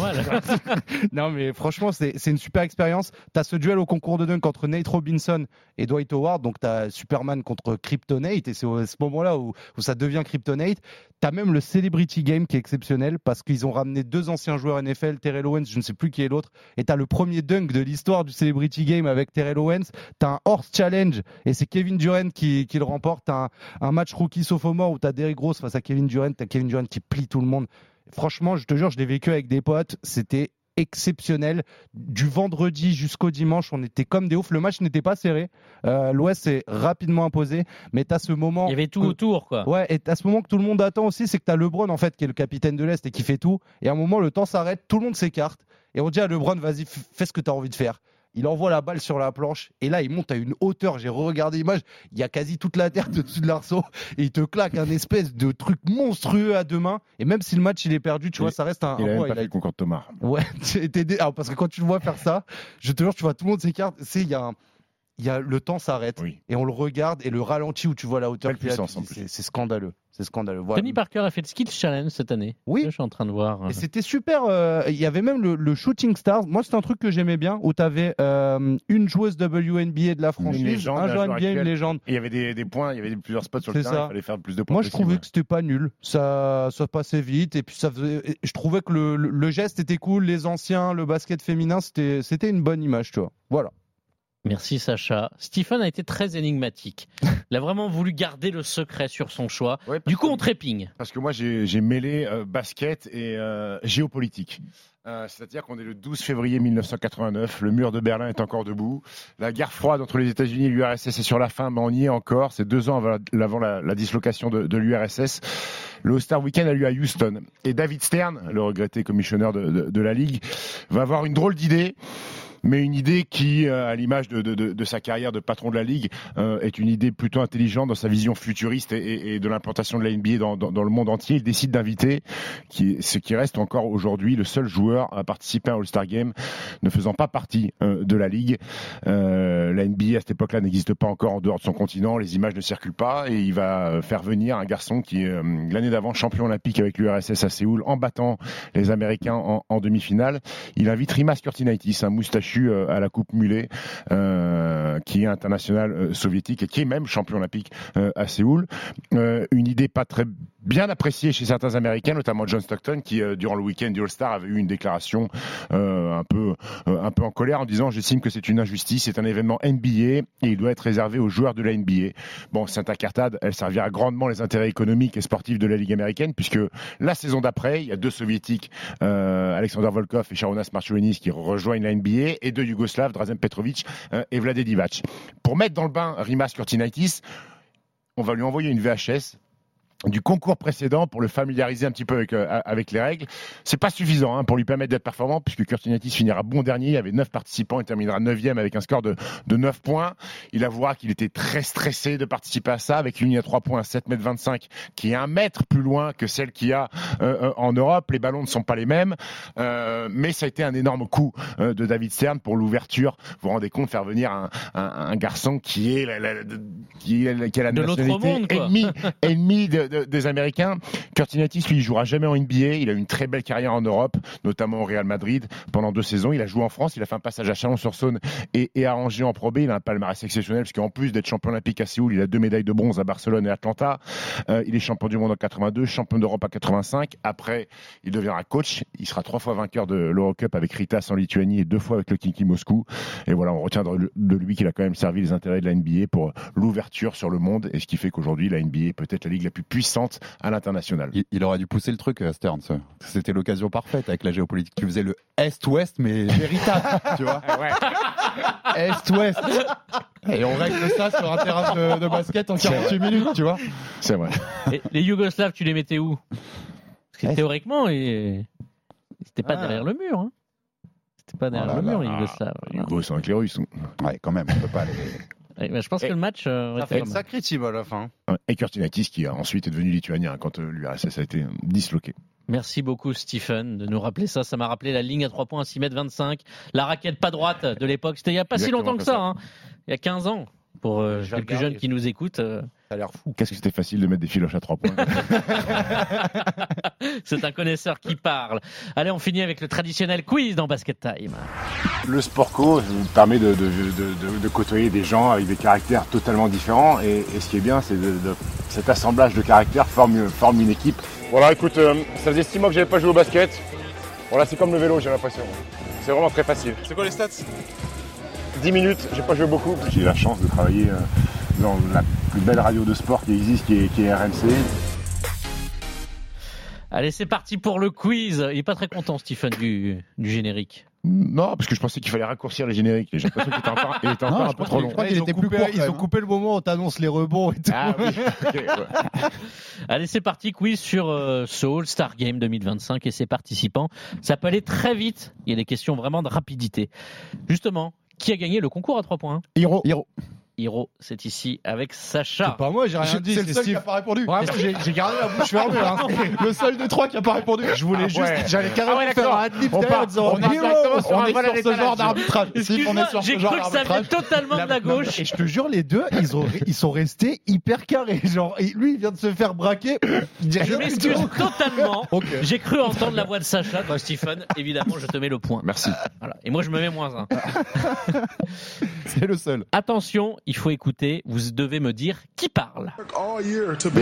A: Non, mais franchement, c'est, c'est une super expérience. Tu as ce duel au concours de dunk entre Nate Robinson et Dwight Howard. Donc, tu as Superman contre Kryptonite. Et c'est à ce moment-là où, où ça devient Kryptonite. Tu as même le Celebrity Game qui est exceptionnel parce qu'ils ont ramené deux anciens joueurs N F L, Terrell Owens, je ne sais plus qui est l'autre. Et tu as le premier dunk de l'histoire du Celebrity Game avec Terrell Owens. Tu as un Horse Challenge et c'est Kevin Durant qui, qui le remporte. Tu as un, un match rookie sophomore où tu as Derrick Rose face à Kevin Durant. Tu as Kevin Durant qui plie tout le monde. Franchement, je te jure, je l'ai vécu avec des potes. C'était exceptionnel. Du vendredi jusqu'au dimanche, on était comme des oufs. Le match n'était pas serré. Euh, L'Ouest s'est rapidement imposé. Mais tu as ce moment.
D: Il y avait tout
A: que...
D: autour, quoi.
A: Ouais, et tu as ce moment que tout le monde attend aussi, c'est que tu as LeBron, en fait, qui est le capitaine de l'Est et qui fait tout. Et à un moment, le temps s'arrête, tout le monde s'écarte. Et on dit à LeBron, vas-y, fais ce que tu as envie de faire. Il envoie la balle sur la planche et là il monte à une hauteur, j'ai re-regardé l'image, il y a quasi toute la terre au-dessus de l'arceau et il te claque un espèce de truc monstrueux à deux mains, et même si le match il est perdu, tu et vois, ça reste un...
E: Il
A: un
E: a
A: point,
E: même pas
A: il a...
E: fait le Concorde Thomas.
A: Ouais, alors, parce que quand tu le vois faire ça, je te jure, tu vois tout le monde s'écarte, c'est, il y a un... Il y a, le temps s'arrête oui. et on le regarde, et le ralenti où tu vois la hauteur,
E: puissance,
A: a, c'est, c'est scandaleux. C'est scandaleux. Voilà.
D: Tony Parker a fait le Skills Challenge cette année.
A: Oui.
D: Là, je suis en train de voir.
A: Et c'était super. Euh, il y avait même le, le Shooting Stars. Moi, c'est un truc que j'aimais bien, où tu avais euh, une joueuse W N B A de la franchise,
E: légende,
A: un joueur N B A, une légende.
E: Et il y avait des, des points, il y avait plusieurs spots sur le terrain, il fallait faire plus de points.
A: Moi,
E: possible.
A: je trouvais que c'était pas nul. Ça, ça passait vite. Et puis, ça faisait... je trouvais que le, le, le geste était cool. Les anciens, le basket féminin, c'était, c'était une bonne image, tu vois. Voilà.
D: Merci Sacha. Stephen a été très énigmatique. Il a vraiment voulu garder le secret sur son choix. Ouais, du coup, on trépigne.
E: Parce que moi, j'ai, j'ai mêlé euh, basket et euh, géopolitique. Euh, c'est-à-dire qu'on est le douze février mille neuf cent quatre-vingt-neuf, le mur de Berlin est encore debout, la guerre froide entre les États-Unis et l'U R S S est sur la fin, mais on y est encore. C'est deux ans avant la, avant la, la dislocation de, de l'U R S S. Le All-Star Weekend a lieu à Houston. Et David Stern, le regretté commissionneur de, de, de la Ligue, va avoir une drôle d'idée. mais une idée qui, à l'image de, de, de, de sa carrière de patron de la Ligue, euh, est une idée plutôt intelligente dans sa vision futuriste et, et, et de l'implantation de la N B A dans, dans, dans le monde entier. Il décide d'inviter qui, ce qui reste encore aujourd'hui le seul joueur à participer à un All-Star Game ne faisant pas partie euh, de la Ligue. Euh, la N B A à cette époque-là n'existe pas encore en dehors de son continent, les images ne circulent pas et il va faire venir un garçon qui est euh, l'année d'avant champion olympique avec l'U R S S à Séoul en battant les Américains en, en demi-finale. Il invite Rimas Kurtinaitis, un moustachu euh, à la coupe mulet, euh, qui est international euh, soviétique et qui est même champion olympique euh, à Séoul. Euh, une idée pas très bien appréciée chez certains Américains, notamment John Stockton, qui euh, durant le week-end du All-Star avait eu une déclaration euh, un peu euh, un peu en colère en disant: j'estime que c'est une injustice, c'est un événement N B A et il doit être réservé aux joueurs de la N B A. Bon, cette incartade, elle servira grandement les intérêts économiques et sportifs de la Ligue américaine, puisque la saison d'après, il y a deux soviétiques, euh, Alexander Volkov et Sharunas Marciulionis, qui rejoignent la N B A, et deux Yougoslaves, Drazen Petrovic euh, et Vlade Divac. Pour mettre dans le bain Rimas Kurtinaitis, on va lui envoyer une V H S du concours précédent pour le familiariser un petit peu avec, euh, avec les règles. C'est pas suffisant hein, pour lui permettre d'être performant, puisque Kurtinaitis finira bon dernier. Il y avait neuf participants, il terminera neuvième avec un score de, de neuf points. Il avouera qu'il était très stressé de participer à ça, avec une ligne à trois points à sept mètres vingt-cinq, qui est un mètre plus loin que celle qu'il y a euh, en Europe. Les ballons ne sont pas les mêmes, euh, mais ça a été un énorme coup euh, de David Stern pour l'ouverture. Vous vous rendez compte, faire venir un, un, un garçon qui est la, la, qui est, qui est la
D: de
E: nationalité
D: monde, quoi.
E: ennemi, ennemi de De, des Américains. Kurtinaitis, lui, il jouera jamais en N B A. Il a eu une très belle carrière en Europe, notamment au Real Madrid pendant deux saisons. Il a joué en France. Il a fait un passage à Chalon-sur-Saône et, et à Angers en Pro B. Il a un palmarès exceptionnel parce qu'en plus d'être champion olympique à Séoul, il a deux médailles de bronze à Barcelone et Atlanta. Euh, il est champion du monde en quatre-vingt-deux, champion d'Europe en quatre-vingt-cinq. Après, il deviendra coach. Il sera trois fois vainqueur de l'Eurocup avec Ritas en Lituanie et deux fois avec le Khimki Moscou. Et voilà, on retient de lui qu'il a quand même servi les intérêts de la N B A pour l'ouverture sur le monde, et ce qui fait qu'aujourd'hui, la N B A est peut-être la ligue la plus puissante à l'international.
F: Il, il aurait dû pousser le truc, Stern. C'était l'occasion parfaite avec la géopolitique. Tu faisais le Est-Ouest, mais véritable, tu vois.
E: Ouais.
F: Est-Ouest. Et on règle ça sur un terrain de, de basket en quarante-huit minutes, tu vois.
E: C'est vrai.
D: Et les Yougoslaves, tu les mettais où? Parce que Est... théoriquement, ils n'étaient pas ah. derrière le mur. Hein. C'était pas derrière oh là le mur, là. Les Yougoslaves.
E: Ah, les Yougos sont avec les Russes.
F: Ouais, quand même, on peut pas les...
D: Je pense et que le match euh,
A: ça fait une sacrée team à la fin.
E: Et Kurtinaitis qui a ensuite est devenu lituanien quand euh, l'U R S S a été disloqué.
D: Merci beaucoup Stephen de nous rappeler ça. Ça m'a rappelé la ligne à trois points à six mètres vingt-cinq, la raquette pas droite de l'époque. C'était il n'y a pas Exactement si longtemps que ça, ça. Hein. Il y a quinze ans. Pour euh, les plus jeunes qui nous écoutent, euh...
A: ça a l'air fou.
E: Qu'est-ce que c'était facile de mettre des filoches à trois points.
D: C'est un connaisseur qui parle. Allez, on finit avec le traditionnel quiz dans Basket Time.
U: Le sport co vous permet de, de, de, de, de côtoyer des gens avec des caractères totalement différents. Et, et ce qui est bien, c'est de, de cet assemblage de caractères forme, forme une équipe.
N: Voilà, écoute, euh, ça faisait six mois que j'avais pas joué au basket. Voilà, c'est comme le vélo, j'ai l'impression. C'est vraiment très facile.
H: C'est quoi les stats ?
N: dix minutes, j'ai pas joué beaucoup.
U: J'ai eu la chance de travailler dans la plus belle radio de sport qui existe, qui est, qui est R M C.
D: Allez, c'est parti pour le quiz. Il est pas très content, Stephen, du, du générique.
E: Non, parce que je pensais qu'il fallait raccourcir les génériques. J'ai l'impression qu'il était encore, il était encore
A: non,
E: un peu trop long.
A: Ils, ils, ont coupé, court, ils ont coupé le moment où on t'annonce les rebonds et tout.
E: Ah, oui. Okay, ouais.
D: Allez, c'est parti, quiz sur euh, ce All-Star Game deux mille vingt-cinq et ses participants. Ça peut aller très vite. Il y a des questions vraiment de rapidité. Justement, qui a gagné le concours à trois points?
E: Hiro.
F: Hiro.
D: Hiro, c'est ici avec Sacha.
A: C'est pas moi, j'ai rien dit.
F: C'est le seul qui n'a pas répondu.
A: Ouais, j'ai, j'ai gardé la bouche fermée. Hein.
F: Le seul des trois qui n'a pas répondu.
A: Je voulais ah, juste,
E: ouais.
A: j'allais carrément
E: ah, ouais,
A: faire un adlib.
F: On, part,
A: disant,
F: on, on est,
A: Hiro,
F: on on est sur ce genre d'arbitrage.
D: Si on est sur
F: ce
D: j'ai
F: genre
D: cru que ça venait totalement de la gauche.
A: Et je te jure, les deux, ils, ont, ils sont restés hyper carrés. Genre, lui, il vient de se faire braquer.
D: Je m'excuse totalement. Okay. J'ai cru entendre la voix de Sacha. Toi, Stephen, évidemment, je te mets le point.
E: Merci.
D: Voilà. Et moi, je me mets moins un.
F: C'est le seul.
D: Attention, il faut écouter. Vous devez me dire qui parle.
A: C'est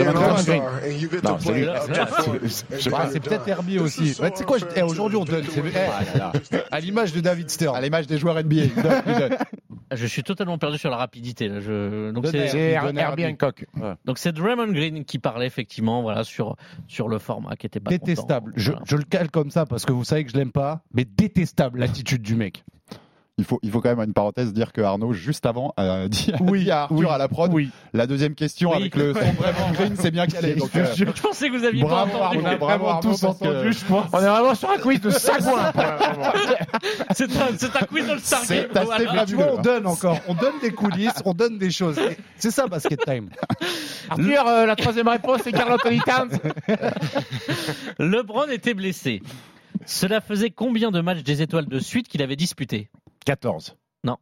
A: peut-être Herbie aussi. Ouais, tu sais quoi, je... eh, aujourd'hui on donne. C'est... Eh, à l'image de David Stern.
F: À l'image des joueurs N B A. Il donne, il donne.
D: Je suis totalement perdu sur la rapidité. Là. Je... Donc
E: c'est, c'est Herbie Hancock.
D: Ouais. Donc c'est Draymond Green qui parlait effectivement, voilà, sur sur le format qui était pas
A: détestable.
D: Content,
A: je,
D: voilà.
A: je le cale comme ça parce que vous savez que je l'aime pas, mais détestable l'attitude du mec.
F: Il faut, il faut quand même, une parenthèse, dire que Arnaud, juste avant, a dit,
A: Oui,
F: dit à Arthur
A: oui,
F: à la prod,
A: oui.
F: la deuxième question
D: Oui.
F: avec le son vraiment green, c'est bien calé. Donc, euh,
D: Je pensais que vous aviez
F: bravo
D: pas entendu.
F: Arnaud, bravo Arnaud,
A: tous
F: parce que-
A: entendu, je pense.
E: On est vraiment sur un quiz de cinq points.
D: C'est un, c'est un quiz All-Star
F: C'est
D: Game.
F: assez
D: Voilà.
A: Tu vois, on donne encore, on donne des coulisses, on donne des choses. C'est ça, Basket Time.
E: Arthur, euh, la troisième réponse, c'est Carl Anthony Towns.
D: LeBron était blessé. Cela faisait combien de matchs des étoiles de suite qu'il avait disputé?
E: quatorze.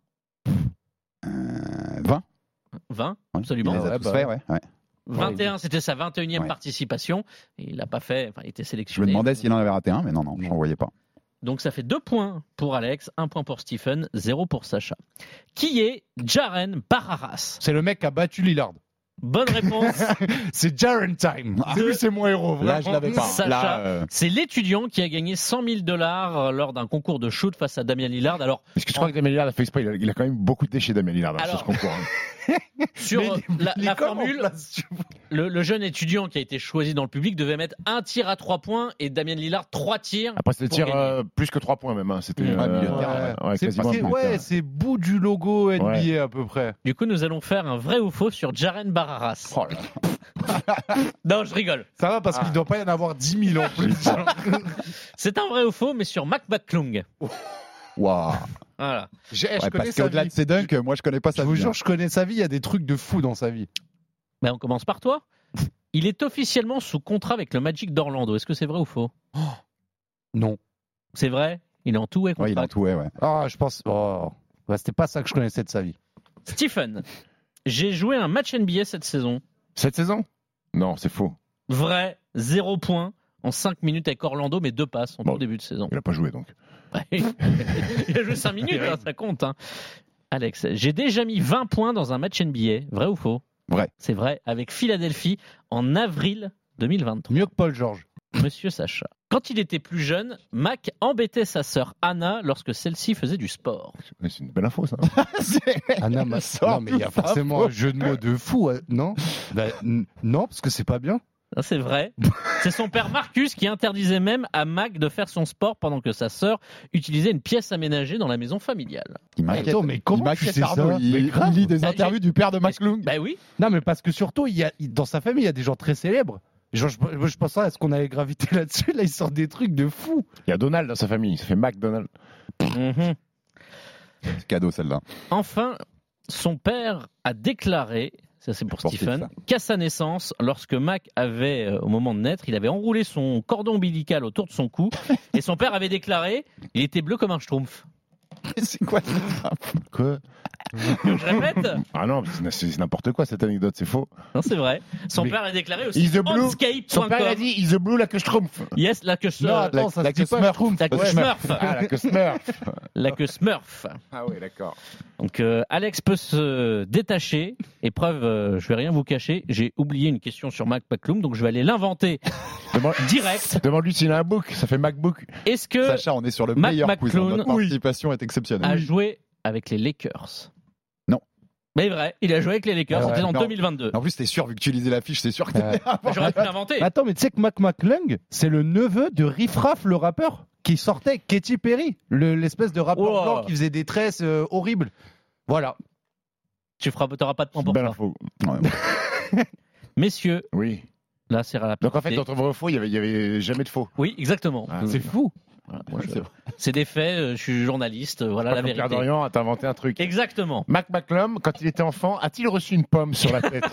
F: Euh, vingt
D: vingt, absolument.
F: Il les a
A: Ouais,
F: tous
A: bah,
F: fait, ouais. ouais.
D: vingt et un, c'était sa vingt et unième
F: Ouais.
D: participation. Et il l'a pas fait, enfin, il était
F: Je me
D: sélectionné.
F: demandais s'il en avait raté un, mais non, non, je n'en voyais pas.
D: Donc ça fait deux points pour Alex, un point pour Stephen, zéro pour Sacha. Qui est Jaren Bararas?
A: C'est le mec qui a battu Lillard.
D: Bonne réponse.
A: C'est Jaren Time. Lui, c'est mon héros.
F: Là, je l'avais pas.
D: Sacha,
F: Là, euh,
D: c'est l'étudiant qui a gagné cent mille dollars lors d'un concours de shoot face à Damien Lillard. Alors,
E: Parce que je crois que Damien Lillard a fait exprès, il a, il a quand même beaucoup de déchets Damien Lillard dans
D: Alors-
E: ce concours. hein.
D: sur
A: Mais
D: euh,
A: il-
D: la,
A: il est
D: la
A: comme en
D: formule,
A: place, tu vois.
D: le, le jeune étudiant qui a été choisi dans le public devait mettre un tir à trois points et Damien Lillard trois tirs.
E: Après, c'était
D: pour
E: tir
D: gagner.
E: euh, plus que trois points même. hein. C'était
F: Ouais, milieu de
E: euh,
F: terrain,
E: ouais, ouais,
A: C'est
E: quasiment
A: c'est-
E: milieu de
A: ouais,
E: terrain.
A: c'est bout du logo N B A
E: Ouais.
A: à peu près.
D: Du coup, nous allons faire un vrai ou faux sur Jaren Bararas.
F: oh là là.
D: Non, je rigole.
A: Ça va parce qu'il ne doit pas y en avoir dix mille en plus.
D: C'est un vrai ou faux, mais sur Mac McClung.
F: Waouh.
D: Voilà.
A: J'ai- je
F: Ouais,
A: connais
F: parce
A: sa
F: qu'au-delà
A: vie.
F: de ses dunks, moi, je connais pas
A: Je
F: sa
A: vous
F: vie.
A: jure,
F: hein.
A: je connais sa vie. Il y a des trucs de fou dans sa vie.
D: Ben, on commence par toi. Il est officiellement sous contrat avec le Magic d'Orlando. Est-ce que c'est vrai ou faux?
A: Non.
D: C'est vrai? Il est en tout et
F: Ouais, il est
D: contrat.
F: en tout, ouais, ouais.
A: Ah, je pense. Oh. Bah, c'était pas ça que je connaissais de sa vie.
D: Stephen, j'ai joué un match N B A cette saison.
E: Cette saison? Non, c'est faux.
D: Vrai, zéro point en cinq minutes avec Orlando, mais deux passes en
E: Bon.
D: tout début de saison.
E: Il n'a pas joué donc.
D: Ouais. Il a joué cinq minutes, hein, ça compte. hein. Alex, j'ai déjà mis vingt points dans un match N B A. Vrai ou faux?
F: Vrai.
D: C'est vrai, avec Philadelphie en avril deux mille vingt-trois.
A: Mieux que Paul George.
D: Monsieur Sacha. Quand il était plus jeune, Mac embêtait sa sœur Anna lorsque celle-ci faisait du sport.
E: Mais C'est une belle info, ça.
A: Anna m'a Non, mais il y a forcément un jeu de mots de fou, hein, non Bah, n- Non, parce que c'est pas bien.
D: Ah, c'est vrai. C'est son père Marcus qui interdisait même à Mac de faire son sport pendant que sa sœur utilisait une pièce aménagée dans la maison familiale.
F: Il m'inquiète.
A: Attends, mais comment
F: il
A: tu
F: m'inquiète,
A: sais
F: Arnaud.
A: ça
F: Il,
A: Mais grave.
F: il lit des
D: Bah,
F: interviews du père de McClung.
D: Bah oui.
A: Non, mais parce que surtout, il y a, il- dans sa famille, il y a des gens très célèbres. Genre, je, je, je pensais à ce qu'on avait gravité là-dessus. Là, ils sortent des trucs de fou.
E: Il y a Donald dans sa famille. Il se fait McDonald.
D: Mhm.
F: C'est cadeau, celle-là.
D: Enfin, son père a déclaré, ça c'est pour
F: Pour
D: Stephen,
F: ça.
D: qu'à sa naissance, lorsque Mac avait, euh, au moment de naître, il avait enroulé son cordon ombilical autour de son cou et son père avait déclaré il était bleu comme un schtroumpf.
F: C'est quoi ça?
E: Quoi?
D: Je répète?
E: Ah non, c'est c'est n'importe quoi cette anecdote, c'est faux.
D: Non, c'est vrai. Son
E: Mais-
D: père a déclaré aussi
E: He's the blue.
D: onscape point
E: Son père il a
D: com.
E: dit He's the blue like a schtroumpf.
D: Yes, la que
A: Non, attends, ça
F: la
A: se dit
F: que
A: pas
F: Smurf.
A: Schtroumpf.
D: La que
E: Ouais.
D: Smurf.
E: Ah, like a Smurf.
D: La que Smurf.
E: Ah oui, d'accord.
D: Donc euh, Alex peut se détacher. Et preuve, euh, je vais rien vous cacher, j'ai oublié une question sur Mac McClung, donc je vais aller l'inventer
E: Demande-
D: direct.
E: Demande-lui s'il a un book, ça fait MacBook.
D: Est-ce que
F: Sacha, on est sur le
D: Mac
F: meilleur quiz. hein.
D: McClung-
F: Notre participation est exceptionnelle.
D: a joué avec les Lakers?
F: Non.
D: Mais vrai, il a joué avec les Lakers,
A: Ah ouais,
D: c'était en
F: non.
D: deux mille vingt-deux.
F: En plus, t'es sûr, vu que tu lisais la fiche, c'est sûr que
A: Ouais.
D: J'aurais pu l'inventer.
A: Attends, mais tu sais que Mac McClung, c'est le neveu de Riff Raff, le rappeur, qui sortait avec Katy Perry, le- l'espèce de rappeur
D: Wow.
A: blanc qui faisait des tresses euh, horribles. Voilà.
D: Tu feras, t'auras pas de point pour
E: Belle
D: ça.
E: info.
D: Messieurs,
E: Oui.
D: là c'est la
E: Donc en fait,
D: des-
E: dans ton vrai ou faux, il y avait, il y avait jamais de faux.
D: Oui, exactement.
E: Ah,
A: C'est fou.
D: Voilà, moi, je- C'est des faits, euh, je suis journaliste, euh, voilà
E: Pas
D: la
E: comme Pierre
D: vérité.
E: Dorian a inventé un truc.
D: Exactement.
E: Mac McClum, quand il était enfant, a-t-il reçu une pomme sur la tête?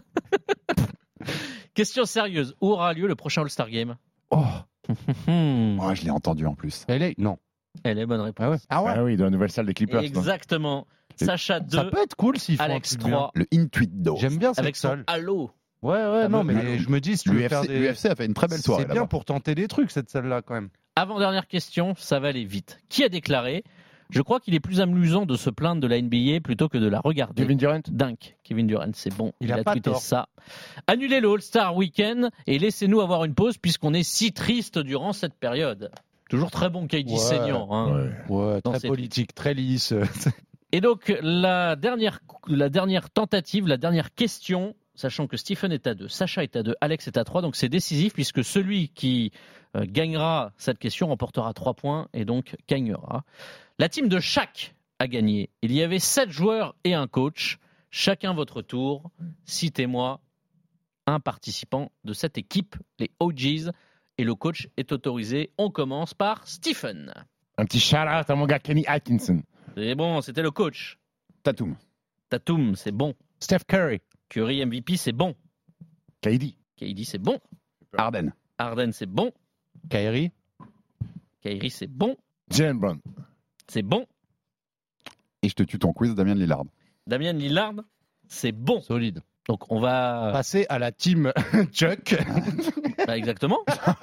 D: Question sérieuse, où aura lieu le prochain All-Star Game?
A: Oh,
D: Hmm.
F: Moi, je l'ai entendu en plus.
A: elle est. Non.
D: Elle est bonne réponse.
A: Ah ouais. Ah ouais.
E: Ah oui, dans la nouvelle salle des Clippers. non
D: Exactement. Sacha
A: Ça
D: deux,
A: peut être cool s'ils font
D: Alex
A: un truc bien.
D: trois,
F: Le Intuit
A: J'aime bien cette
D: avec son
A: salle.
D: halo.
A: Ouais, ouais,
D: Ça
A: non,
D: me-
A: mais je me dis, si tu veux faire
F: L'U F C,
A: des.
F: l'U F C a fait une très belle soirée.
A: C'est bien
F: là-bas.
A: pour tenter des trucs, cette salle-là, quand même.
D: Avant-dernière question, ça va aller vite. Qui a déclaré « Je crois qu'il est plus amusant de se plaindre de la N B A plutôt que de la regarder ».
E: Kevin Durant.
D: Dunk. Kevin Durant, c'est bon.
A: Il
D: Il,
A: a
D: a,
A: pas
D: tweeté
A: tort.
D: ça. Annulez le All-Star Weekend et laissez-nous avoir une pause puisqu'on est si triste durant cette période. Toujours très bon K D
A: Ouais.
D: senior. Hein.
E: Ouais.
A: Ouais,
D: Non,
A: très
D: c'est-
A: politique, très lisse.
D: Et donc, la dernière, la dernière tentative, la dernière question, sachant que Stephen est à deux, Sacha est à deux, Alex est à trois, donc c'est décisif puisque celui qui euh, gagnera cette question remportera trois points et donc gagnera. La team de Shaq à gagner. Il y avait sept joueurs et un coach. Chacun votre tour. Citez-moi un participant de cette équipe, les O Gs, et le coach est autorisé. On commence par Stephen.
E: Un petit shout-out à mon gars Kenny Atkinson.
D: C'est bon, c'était le coach.
F: Tatum.
D: Tatum, c'est bon.
A: Steph Curry.
D: Curry M V P, c'est bon.
E: K D.
D: K D, c'est bon.
F: Harden.
D: Harden, c'est bon.
A: Kyrie.
D: Kyrie, c'est bon.
E: Jalen Brown.
D: C'est bon.
F: Et je te tue ton quiz, Damien Lillard.
D: Damien Lillard, c'est bon.
A: Solide.
D: Donc on va
A: passer à la team Chuck.
D: Bah, exactement.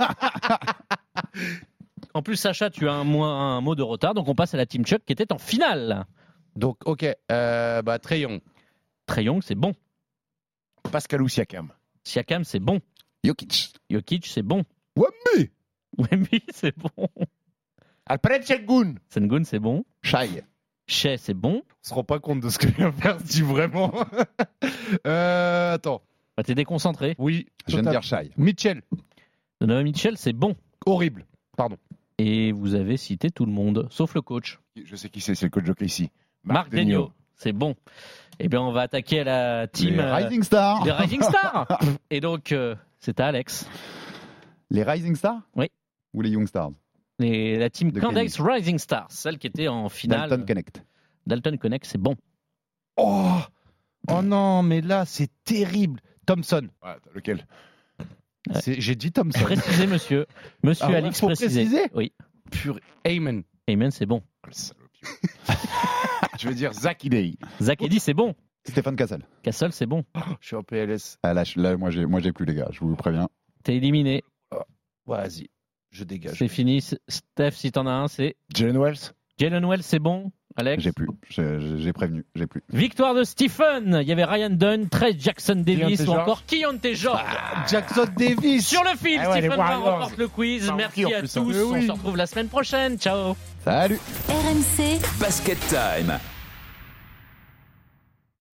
D: En plus, Sacha, tu as un, mo- un mot de retard, donc on passe à la team Chuck qui était en finale.
A: Donc, ok, euh, bah, Trae Young.
D: Trae Young, c'est bon.
E: Pascal Siakam.
D: Siakam, c'est bon.
F: Jokic.
D: Jokic, c'est bon.
E: Wemby.
D: Wemby, c'est bon.
E: Alperen Sengun.
D: Sengun, c'est bon.
F: Shai.
D: Shai, c'est bon.
A: On se rend pas compte de ce que vient faire Steve, vraiment. euh, attends.
D: Bah, t'es déconcentré.
A: Oui.
F: Je viens de dire Shai.
A: Mitchell.
D: Donovan Mitchell, c'est bon.
A: Horrible. Pardon.
D: Et vous avez cité tout le monde, sauf le coach.
E: Je sais qui c'est, c'est le coach de K C.
D: Marc Degnaud. C'est bon. Eh bien, on va attaquer la team...
F: Les Rising Stars.
D: Les Rising Stars. Et donc, euh, c'est à Alex.
F: Les Rising Stars?
D: Oui.
F: Ou les Young Stars?
D: Les, la team
F: De
D: Candex Rising Stars, celle qui était en finale.
F: Dalton Connect.
D: Dalton Connect, c'est bon.
A: Oh, oh non, mais là, c'est terrible. Thompson.
E: Ouais, lequel?
A: C'est, j'ai dit Thompson.
D: Précisez, monsieur. Monsieur
A: Ah ouais,
D: Alix,
A: faut
D: précisez.
A: préciser
D: Oui.
A: Pur. Amen.
D: Amen, c'est bon.
E: Je veux dire Zach Edey.
D: Zach Edey, c'est bon.
F: Stéphane Cassel.
D: Cassel, c'est bon.
A: Oh, je suis en P L S.
F: Ah là, je- là, moi, j'ai, moi, j'ai plus, les gars, je vous préviens.
D: T'es éliminé.
A: Oh, vas-y, je dégage.
D: C'est fini. Steph, si t'en as un, c'est
E: Jalen Wells.
D: Jalen Wells, c'est bon. Alex?
F: J'ai plus. J'ai, j'ai- j'ai prévenu, j'ai plus.
D: Victoire de Stephen. Il y avait Ryan Dunn, Trey Jackson Davis
E: Keontae
D: ou
E: George.
D: encore Keontae George.
A: Jackson Davis.
D: Sur le fil,
E: Ah ouais, les
D: Stephen Brun
E: Warriors.
D: remporte le quiz.
E: Marqué
D: Merci
E: en
D: à
E: plus,
D: tous.
E: hein.
D: On
E: Oui.
D: se retrouve la semaine prochaine. Ciao.
F: Salut.
G: R M C
V: Basket Time.